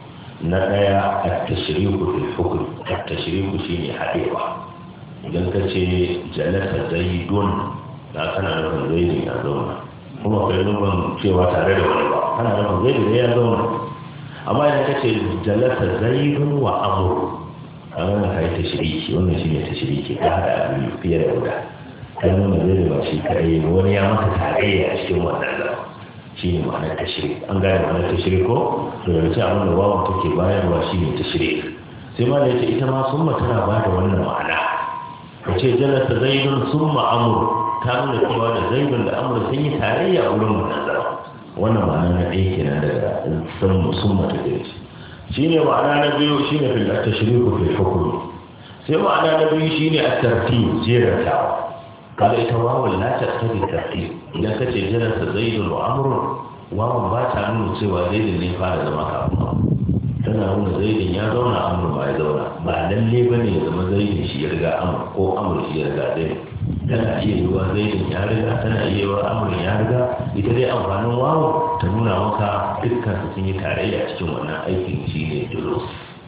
Speaker 1: Na daya at-tashriku fil hukm, at-tashriku shine hadewa. idan ka ce jalasa zaidun da kana nufin zaidun ya zauna, kuma kai nufin cewa tare da wani ba, kana nufin zaidun ya zauna. amma idan ka ce jalasa zaidun wa amur, a wannan ka yi tashiriki, wannan shi ne tashiriki, ka haɗa abin fiye da guda. kan nuna zaidun ba shi kaɗai, wani ya maka tarayya a cikin wannan zama, shi ne ma'anar tashirik. an gane ma'anar tashirik ko? to da ce abin da wawan take bayarwa shi ne tashirik. sai ma da ya ce ita ma summa tana ba da wannan ma'ana. ka ce jalasa zaidun summa amur, ta nuna cewa da zaidun da amur sun yi tarayya a wurin wannan zama. wannan ma'ana na ɗaya kenan daga summa ta gari. shi ne ma'ana na biyu shi ne fil tashriku fil hukm. sai ma'ana na biyu shi ne at-tartib, jeratawa. kada ita wawan la ta tabi tartib. idan ka ce jalasa zaidun wa amr, wawan ba ta nuna cewa zaidun ne fara zama kafin amr, tana nuna zaidun ya zauna amr ba ya zauna. ba lalle bane ya zama zaidun shi ya riga amr ko amr shi ya riga zaidun. tana iya yiwuwa zaidun ya riga, tana iya yiwuwa amr ya riga. ita dai amfanin wawan ta nuna maka dukkan su sun yi tarayya cikin wannan aikin, shi ne julus.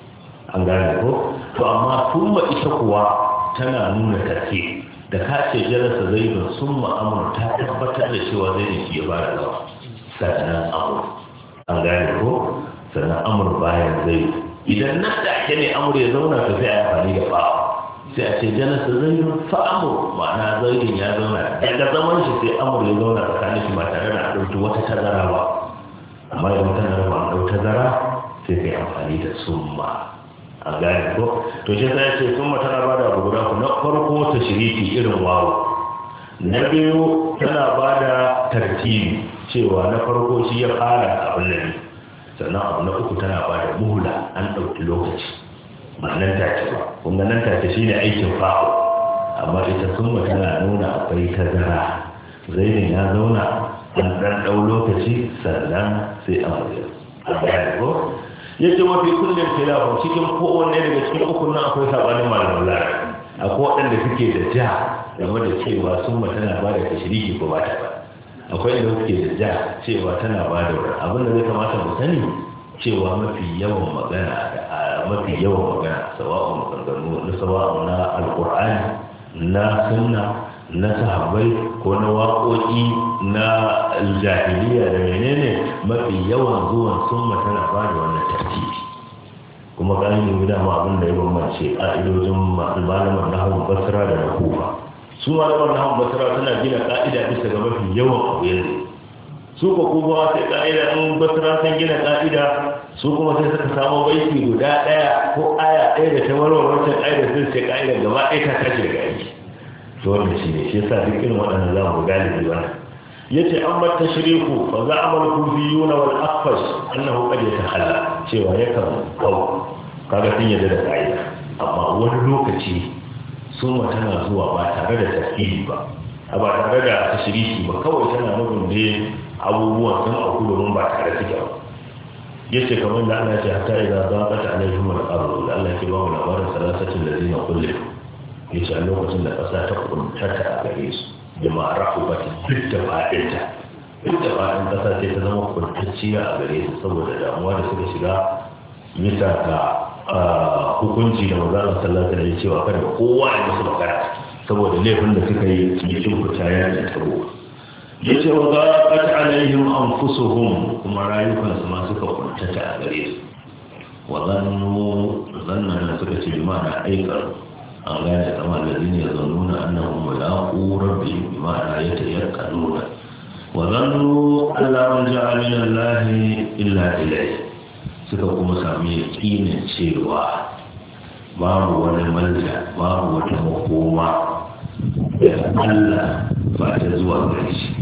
Speaker 1: an gane ko? to amma kuma ita kuwa tana nuna tartib. da ka ce jalasa zaidun summa amr, ta tabbatar da cewa zaidun shi ya fara zama sannan amr. an gane ko? sannan amr bayan zaidun. idan nan da ake ne amr ya zauna ka sai a amfani da fa, sai a ce jalasa zaidun fa amr, ma'ana zaidun ya zauna. daga zaman shi sai amr ya zauna tsakanin shi ba tare da a ɗauki wata tazara ba. amma idan tana da an ɗau tazara sai kai amfani da summa. an gane ko? to shi sai ce summa tana ba da abu guda ku. na farko ta shiriki irin wawo, na biyu tana ba da tartibi cewa na farko shi ya fara abin nan, sannan abu na uku tana ba da muhula, an ɗauki lokaci ba nan take ba. kun ga nan take shi ne aikin fa'o, amma ita summa tana nuna akwai tazara. zaidun ya zauna an ɗan ɗau lokaci sannan sai amarya. an gane ko? yake mafi kullum khilafun, cikin kowanne daga cikin ukun nan akwai sabanin malaman larabci. akwai waɗanda suke da ja game da cewa summa tana ba da tashriki ko ba ta ba. akwai da suke da ja cewa tana ba da wani abin da zai kamata mu sani cewa mafi yawan magana mafi yawan magana sawa'un maganganu na sawa'un na alqur'ani na sunna na sahabbai ko na waƙoƙi na aljahiliya da menene, mafi yawan zuwan summa tana ba da wannan tartibi. kuma ƙa'idin guda ma abin da ya bambance ƙa'idojin malaman nahwu basra da na kufa. su malaman nahwu basra suna gina ƙa'ida bisa ga mafi yawan abu yanzu. su ko kuma sai ƙa'ida in basra sun gina ƙa'ida, su kuma sai suka samu baiti guda ɗaya ko aya ɗaya da ta warware wancan ƙa'ida, sai sai ƙa'ida gaba ɗaya ta tashi daga aiki. to wannan shi ne shi yasa duk irin waɗannan za mu galibi wannan. yace amma tashriku fa za'ama al-kufiyun wal aqfash annahu qad yatakhalla, cewa yakan kau kaga sun yadda da ka'ida, amma wani lokaci summa tana zuwa ba tare da tasiri ba, ba tare da tashriki ba, kawai tana nufin ne abubuwan sun auku domin ba tare suke ba. yace kamar da Allah ya ce hatta idza zaqat alaihim al-ardu, da Allah ya ce ba mu labarin salasatin ladina kullu. yace a lokacin da ƙasa ta kuntata a gare su, jama'a rahubati duk da fa'inta, duk da fa'in ƙasa sai ta zama kuntacciya a gare su saboda damuwa da suka shiga bisa ga hukunci da mazalar sallallahu alaihi cewa kada kowa ya musu magana saboda laifin da suka yi cikin kuta ya da tabo. yace wa zaqat alaihim anfusuhum, kuma rayukansu ma suka kuntata a gare su. wa zannu zannan da suka ce jama'a aikar an gane kama lalzini ya zanuna annahum mulaqu rabbihim bima yatayaqqanuna wa zannu alla ja'a min Allah illa ilayhi, suka kuma sami yakinin cewa babu wani malja, babu wata makoma daga Allah ba ta zuwa gare shi.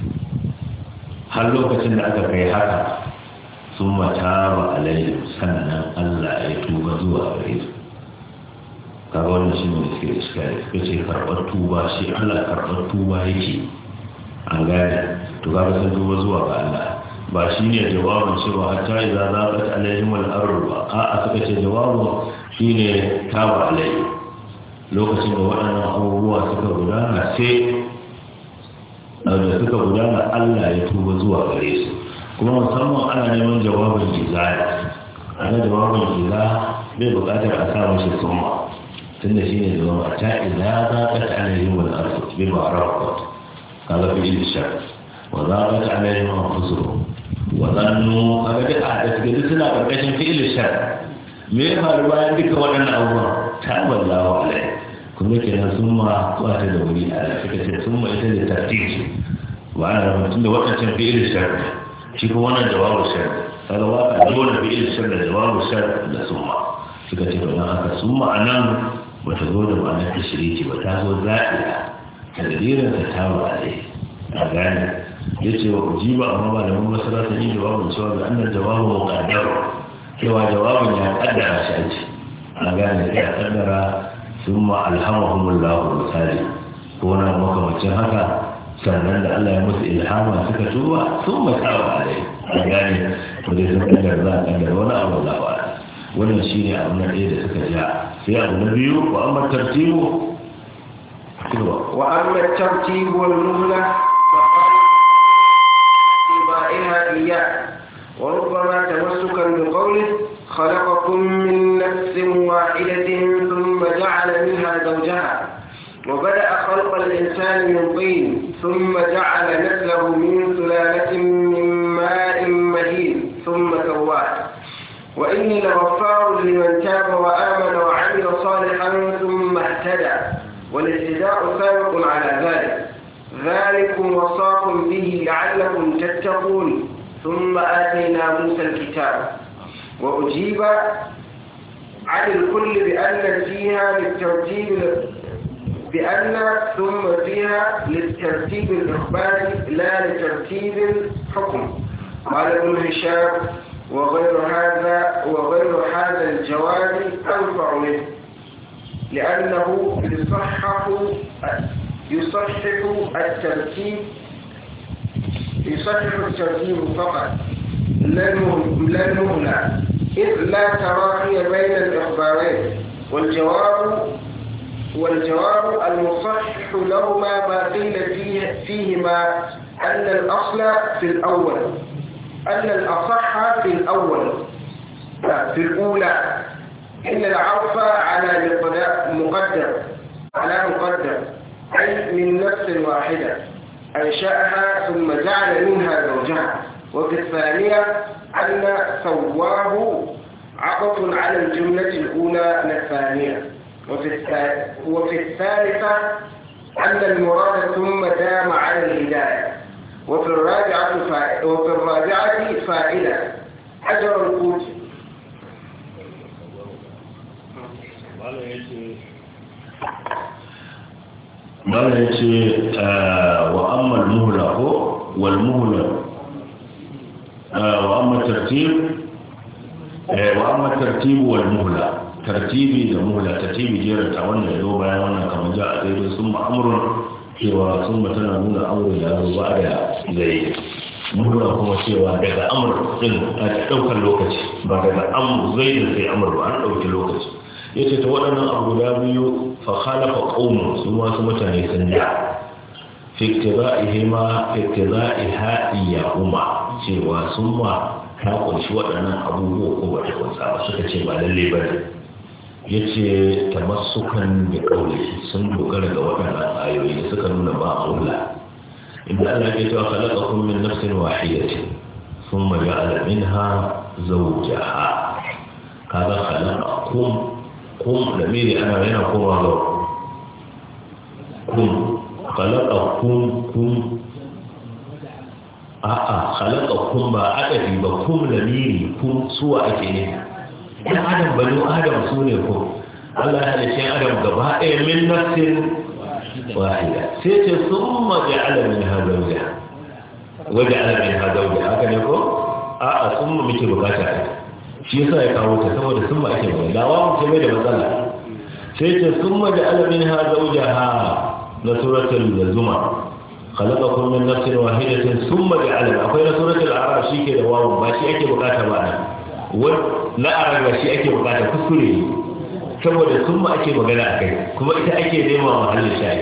Speaker 1: har lokacin da aka kai haka sun mata ba alaihi, sannan Allah ya tuba zuwa gare su. kaga wannan shi ne suke iskari, suka ce karɓar tuba, shi Allah karɓar tuba yake. an gane to kaga sun tuba zuwa ga Allah, ba shi ne jawabin cewa hatta idza zaqat alaihim al-ardu ba, a'a suka ce jawabin shine taba alaihi. lokacin da waɗannan abubuwa suka gudana sai da suka gudana Allah ya tuba zuwa gare su kuma musamman ana neman jawabin izaya ana jawabin iza bai buƙatar a sa mashi summa tunda shine da zama ta iza za ka ta alayhim wal ardu bi ma'rafat kaga fi ilshar wa za ka ta alayhim anfusuhum wa zannu kaga da a da duk suna karkashin fi ilshar me ya faru bayan duka waɗannan abubuwa ta wallahu alai kuma kenan summa ba ta da wuri a suka ce summa ita ne tartib wa ana mutum da waɗancan fi ilshar shi kuma wannan jawabu shar kaga waka dole fi ilshar da jawabu shar da summa suka ce ba haka summa anan ba ta zo da ma'anar tashiriki ba ta zo za'ira ta dalilan ta tawo a dai a gane ya ce wa ujiba amma ba da mun masara ta yi jawabin cewa ga annan jawabin muqaddar cewa jawabin ya kaddara shi a ce a gane ya kaddara summa alhamahumullahu misali ko na makamacin haka sannan da Allah ya musu ilhama suka tuba sun matawa a dai a gane to dai sun kaddara za a kaddara wani abu da ba wannan shine abu na ɗaya da suka ja sai abu na biyu wa amma tartibu
Speaker 2: wa amma tartibu wal muhla فقائها إياه وربما تمسكا بقوله خلقكم من نفس واحدة ثم جعل منها زوجها وبدأ خلق الإنسان من طين ثم جعل نسله من سلالة من ماء مهين ثم سواه وإني لغفار لمن تاب وآمن وعمل صالحا ثم اهتدى والاهتداء سابق على ذلك ذلكم وصاكم به لعلكم تتقون ثم آتينا موسى الكتاب وأجيب عن الكل بأن فيها للترتيب بأن ثم فيها للترتيب الإخباري لا لترتيب الحكم قال ابن هشام وغير هذا وغير هذا الجواب أنفع منه لأنه يصحح يصحح الترتيب يصحح الترتيب فقط لا المهلة إذ لا تراخي بين الإخبارين والجواب والجواب المصحح لهما ما قيل فيه فيهما أن الأصل في الأول أن الأصح في الأول في الأولى إن العرف على مقدر على مقدر أي من نفس واحدة أنشأها ثم جعل منها زوجها وفي الثانية أن سواه عطف على الجملة الأولى الثانية وفي الثالثة أن المراد ثم دام على الهداية وفي الرابعة فائدة وفي الرابعة فائدة أجر القوت
Speaker 1: bala ya ce wa ammal muhla ko wal muhla wa amma tartib wa amma tartib wal muhla tartibi da muhla tartibi jera ta wannan yau bayan wannan kamar ja a daidai sun ma'amurun cewa sun tana nuna amurin ya zo ba da zai muhla kuma cewa daga amur din a ɗaukar lokaci ba daga amur zai da sai amur ba an ɗauki lokaci ya ce ta waɗannan abu guda biyu fa khalafa qaumun su masu mutane sun ja fi iktira'ihi ma fi iktira'iha iyahuma cewa sun ma ta kunshi waɗannan abubuwa ko ba ta kunsa ba suka ce ba lalle ba ne ya ce tamassukan da ƙauli sun dogara ga waɗannan ayoyi da suka nuna ba a wula inda Allah ke cewa khalaqakum min nafsin wahidatin thumma ja'ala minha zawjaha kaga khalaqakum kum da miri ana yana koma ga kum khalaqa kum kum a'a khalaqa kum ba adabi ba kum da miri kum suwa ake ne dan adam banu adam su ne kum Allah ya halice adam gaba ɗaya min nafsin wahida sai ce summa ja'ala min hadawja wa ja'ala min hadawja haka ne ko a'a summa muke bukata ne shi yasa ya kawo ta saboda sun ba ake mai dawa mu ce da matsala sai ce sun maja alamin ha zaujaha na suratul zuma khalaqakum min nafsin wahidatin thumma ja'ala akwai na suratul a'raf shi ke da wawu ba shi ake bukata ba nan wai na a'raf shi ake bukata kuskure saboda thumma ake magana akai kuma ita ake nema mahallin shayi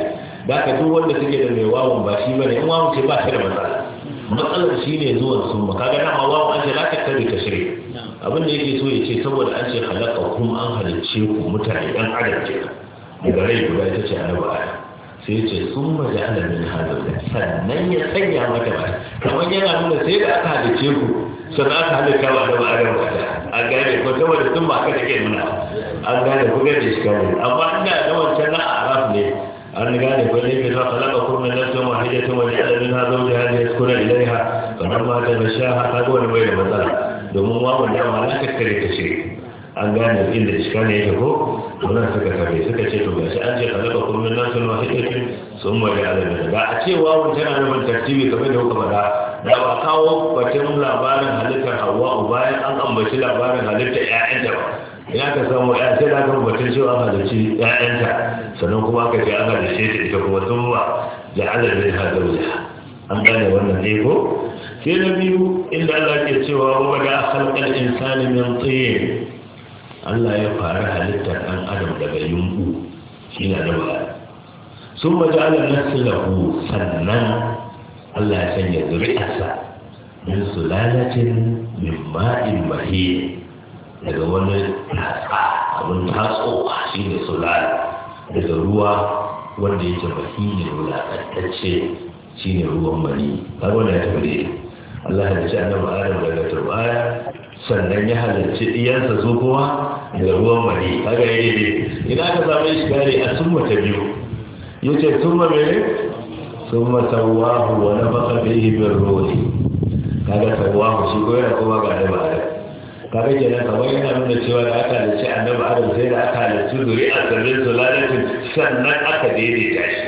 Speaker 1: da ka duk wanda suke da mai wawon ba shi bane in wawon ce ba ta da matsala matsalar shi ne zuwan summa kaga dama wawon an ce la ta tabi tashri abin da yake so ya ce saboda an ce halaka kuma an halicce ku mutane dan adam ce daga rai guda ita ce annabi adam sai ya ce summa ja'ala min hadal sannan ya sanya mata ba kamar yana nuna sai da aka halicce ku sannan aka halitta wa annabi adam ba an gane ko saboda sun ba ka da ke nuna an gane ku ga da shi kawai amma ina da wancan na araf ne an gane ko ne ke sa halaka kuma min nafsin wahidatin wa ja'ala minha zawjaha liyaskuna ilayha falamma tabashaha kaga wani bai da matsala domin wawon da ma na kakkare ta shi an gane inda iska ne yake ko wannan suka kafe suka ce to gashi an ce halaka kuma min nafsin wahidatin sun waje alamin ba a ce wawon tana nufin tartibi kamar da kuka faɗa da ba kawo batun labarin halittar Hawwa bayan an ambaci labarin halittar ƴaƴanta ba ina ka samu ƴa sai da kan batun cewa an halicci ƴaƴanta sannan kuma aka ce an halicce ta ita kuma sun wa ja'ala min hadawja an gane wannan ne ko sai na biyu inda Allah ke cewa wa da khalqal insani min tin Allah ya fara halittar dan adam daga yunku shine da ba summa ja'ala naslahu sannan Allah ya sanya zuri'arsa min sulalatin min ma'in mahin daga wani tatsa abin tatsowa shine sulala daga ruwa wanda yake mahini wulaƙantacce shine ruwan mani har wanda ya tafi Allah ya ce annabi Adam daga turbaya sannan ya halarci iyansa su kuma daga ruwan mani kaga yayi ne idan aka samu iskari a summa ta biyu yace summa me summa sawahu wa nafaqa fihi min ruhi kaga sawahu shi ko yana kuma ga annabi Adam kaga kenan kamar yana nuna cewa da aka halarci annabi Adam sai da aka halarci zuri'a sabbin sulalatin sannan aka daidaita shi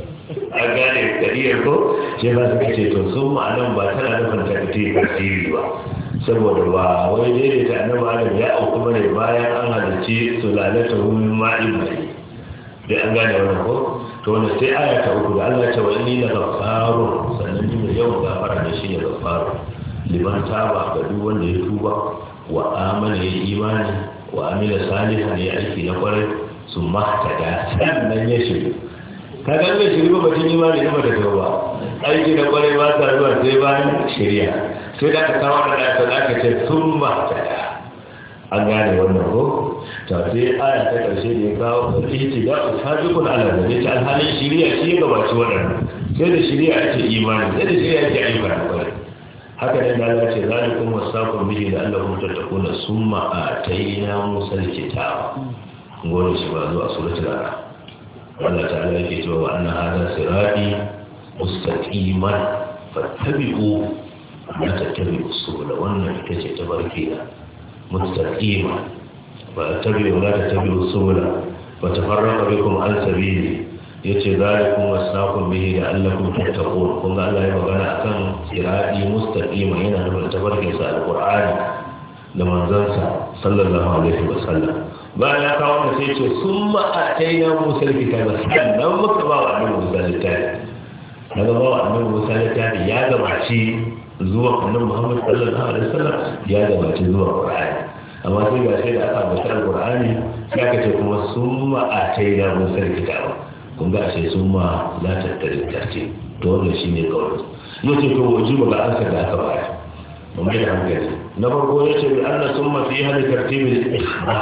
Speaker 1: a gane kariyar ko shi ba suka ce to sun ma'anan ba tana nufin tafi tasiri ba saboda ba wai daidaita annabi Adam ya auku bane bayan an halarci sulalata min ma'in mai dai an gane wannan ko to wannan sai aya ta uku da Allah ya ce wa inni la ghaffarun sannan ni mai yawan gafara da shi ne ghaffaru liman taba ga duk wanda ya tuba wa amana ya imani wa amila salihan ya aiki na kwarai sun mahtada sannan ya shiru kaga mai shiru ba batun imani ne ba da ba aiki na kwarai ba ta zuwa sai bayan shari'a sai da ka kawo da ɗaya da aka ce sun mahtada an gane wannan ko ta sai aya ta ƙarshe da ya kawo ihti da sabiqun ala zalika alhalin shari'a shi ya gabaci waɗannan sai da shari'a ake imani sai da shari'a ake ayyuka na kwarai haka ne da Allah ce zalikum wasaqum bihi la allakum tattaquna summa atayna musal kitaba ngoro shi ba zuwa suratul ara Allah ta'ala yake cewa wa anna hadha sirati mustaqiman fattabi'u la tattabi'u subula wannan ita ce tabarkiya mustaqiman fa tattabi'u la tattabi'u subula wa tafarraqa bikum an sabili yace zalikum wasaqum bihi la'allakum tattaqun kun ga Allah ya magana akan sirati mustaqima yana da tabarkin sa alqur'ani da manzansa sallallahu alaihi wasallam bayan ya kawo da sai ce summa ataina musa kitaba sannan muka ba wa annabi musa littafi daga ba wa annabi musa littafi ya gabaci zuwa annabi muhammad sallallahu alaihi wasallam ya gabaci zuwa qur'ani amma sai ga sai da aka bata alqur'ani sai aka ce kuma summa ataina musa kitaba kun ga ashe sun ma la tattare tarce to wannan shine kawai yace to wajiba ga ansa da aka bayar mun da hankali na farko yace bi anna summa fi hali tartibil ikhbar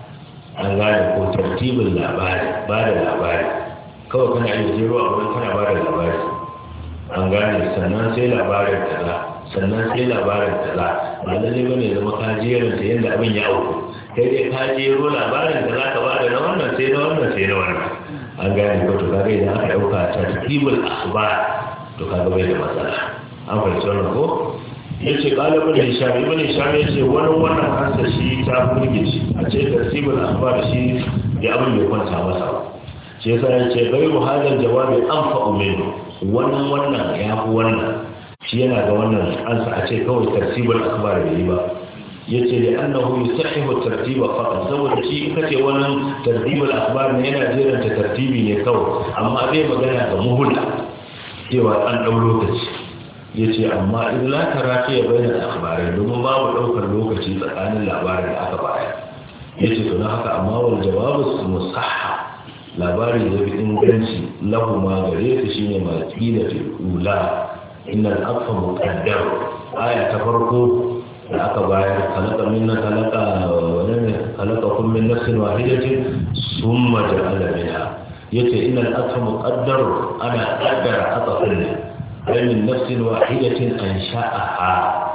Speaker 1: an gane ko tartibin labari ba da labari kawai kana yin jero a wurin kana ba da labari an gane sannan sai labarin kaza sannan sai labarin kaza ba lalle bane zama ka jerin ta yanda abin ya auku kai dai ka jero labarin kaza ka ba da na wannan sai na wannan sai na wannan an gane ko to kaga idan aka dauka tartibul akhbar to kaga bai da matsala an fahimci wannan ko yace qalibul hisham ibn hisham yace wannan wannan kansa shi ta burge shi a ce tartibul akhbar shi ya abin bai kwanta masa shi yasa yace gairu hadal jawabi anfa'u minhu wannan wannan ya fi wannan shi yana ga wannan ansa a ce kawai tartibul akhbar bai yi ba yace da annahu yusahihu tartiba faqat saboda shi kace wannan tartibul akhbar ne yana jeranta tartibi ne kawai amma zai magana ga muhula cewa an dau lokaci yace amma in la tarafi ya bayyana akhbarai domin babu daukar lokaci tsakanin labarin da aka bayar yace to na haka amma wal jawabu musahha labari da bi inganci lahu ma gare su shine ma kila fil ula innal aqfa muqaddar aya ta farko da aka bayar khalaqa minna khalaqa wa lam khalaqakum min nafsin wahidatin thumma ja'ala minha yace innal aqfa muqaddar ana qaddara aqfin ay min nafsin wahidatin ansha'aha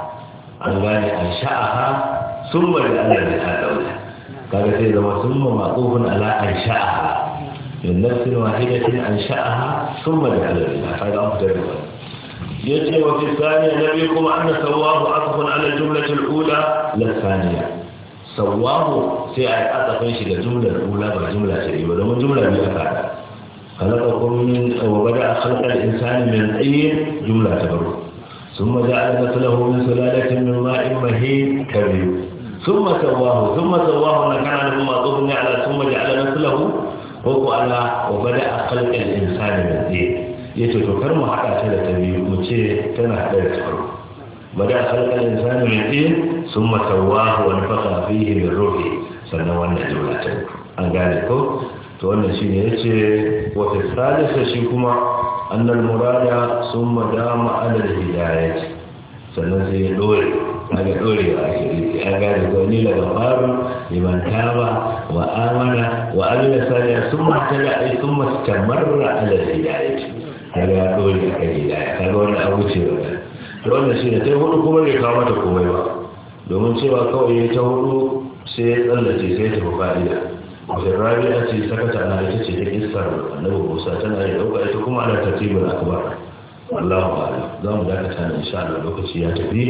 Speaker 1: an gane ansha'aha thumma ja'ala minha dawla kaga sai zama thumma maqufun ala ansha'aha min nafsin wahidatin ansha'aha thumma ja'ala minha kaga an fitar da يجي وفي الثانية نبيكم أن سواه عطف على الجملة الأولى للثانية سواه سيعي عطف ينشي الجملة الأولى والجملة الثانية ولما الجملة بأفعال خلقكم من وبدأ خلق الإنسان من طين جملة تبرو ثم جعل مثله من سلالة من ماء مهين كبير ثم سواه ثم سواه نكان له معطوف على ثم جعل مثله وهو على وبدأ خلق الإنسان من طين ya ce to kar mu haɗa ta da ta biyu mu ce tana haɗa da ta farko ba da halkar insani mai ɗin sun matawa wani faka fiye mai rohe sannan wannan jimla ta an gane ko to wannan shi ne ya ce wata salisa shi kuma annal murada sun madama alal hidayat sannan sai ya ɗore aga ɗore wa ake an gane ko ni daga faru liman taba wa amana wa amina saniya sun matala ai sun mastamarra alal hidayat kaga ya dole a kai hidaya kaga wani abu ce ba to wannan shi ne ta hudu kuma bai kawo mata komai ba domin cewa kawai ya ta hudu sai ya tsallace sai ta fa'ida wajen rabi'a ce sakata na ita ce ta kissar annabi Musa tana da dauka ita kuma ana tartibul akbar wallahu a'lam za mu dakata ne insha Allah lokaci ya tafi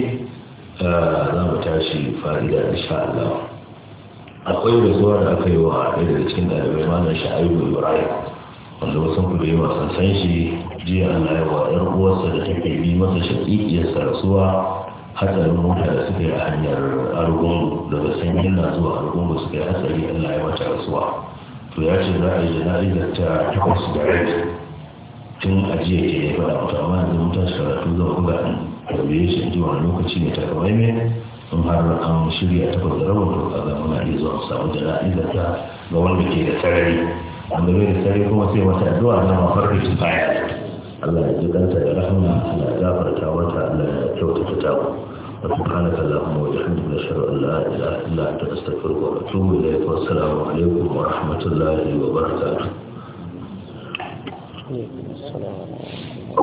Speaker 1: za mu tashi fa'ida insha Allah akwai da zuwa da aka yi wa ɗaya daga cikin ɗalibai malam Sha'ibu Ibrahim wanda wasu kudu yi wasan san shi jiya Allah ya wa ‘yar uwarsa da take bi masa shaƙiƙiyarsa rasuwa hatsarin mota da suka yi a hanyar argungu daga sanyin na zuwa argungu suka yi hatsari Allah ya mata rasuwa to ya ce za a yi jana'izar ta takwas da rai tun ajiya ke ya faɗa mata amma yanzu mun tashi karatu zan buga an tarbiyyar shi ji wani lokaci ne ta kamar mai in har an shirya takwas da rabin to kaga muna iya zuwa samu jana'izar ta ga wanda ke da sarari wanda bai da sarari kuma sai mata addu'a na mafarki su baya Allah ya ji kanta da rahama Allah ya gafarta wata Allah ya kyautata ta ku wa subhanaka allahumma wa bihamdika nashhadu an la ilaha illa anta astaghfiruka wa atubu ilayk wa assalamu alaikum wa rahmatullahi wa barakatuh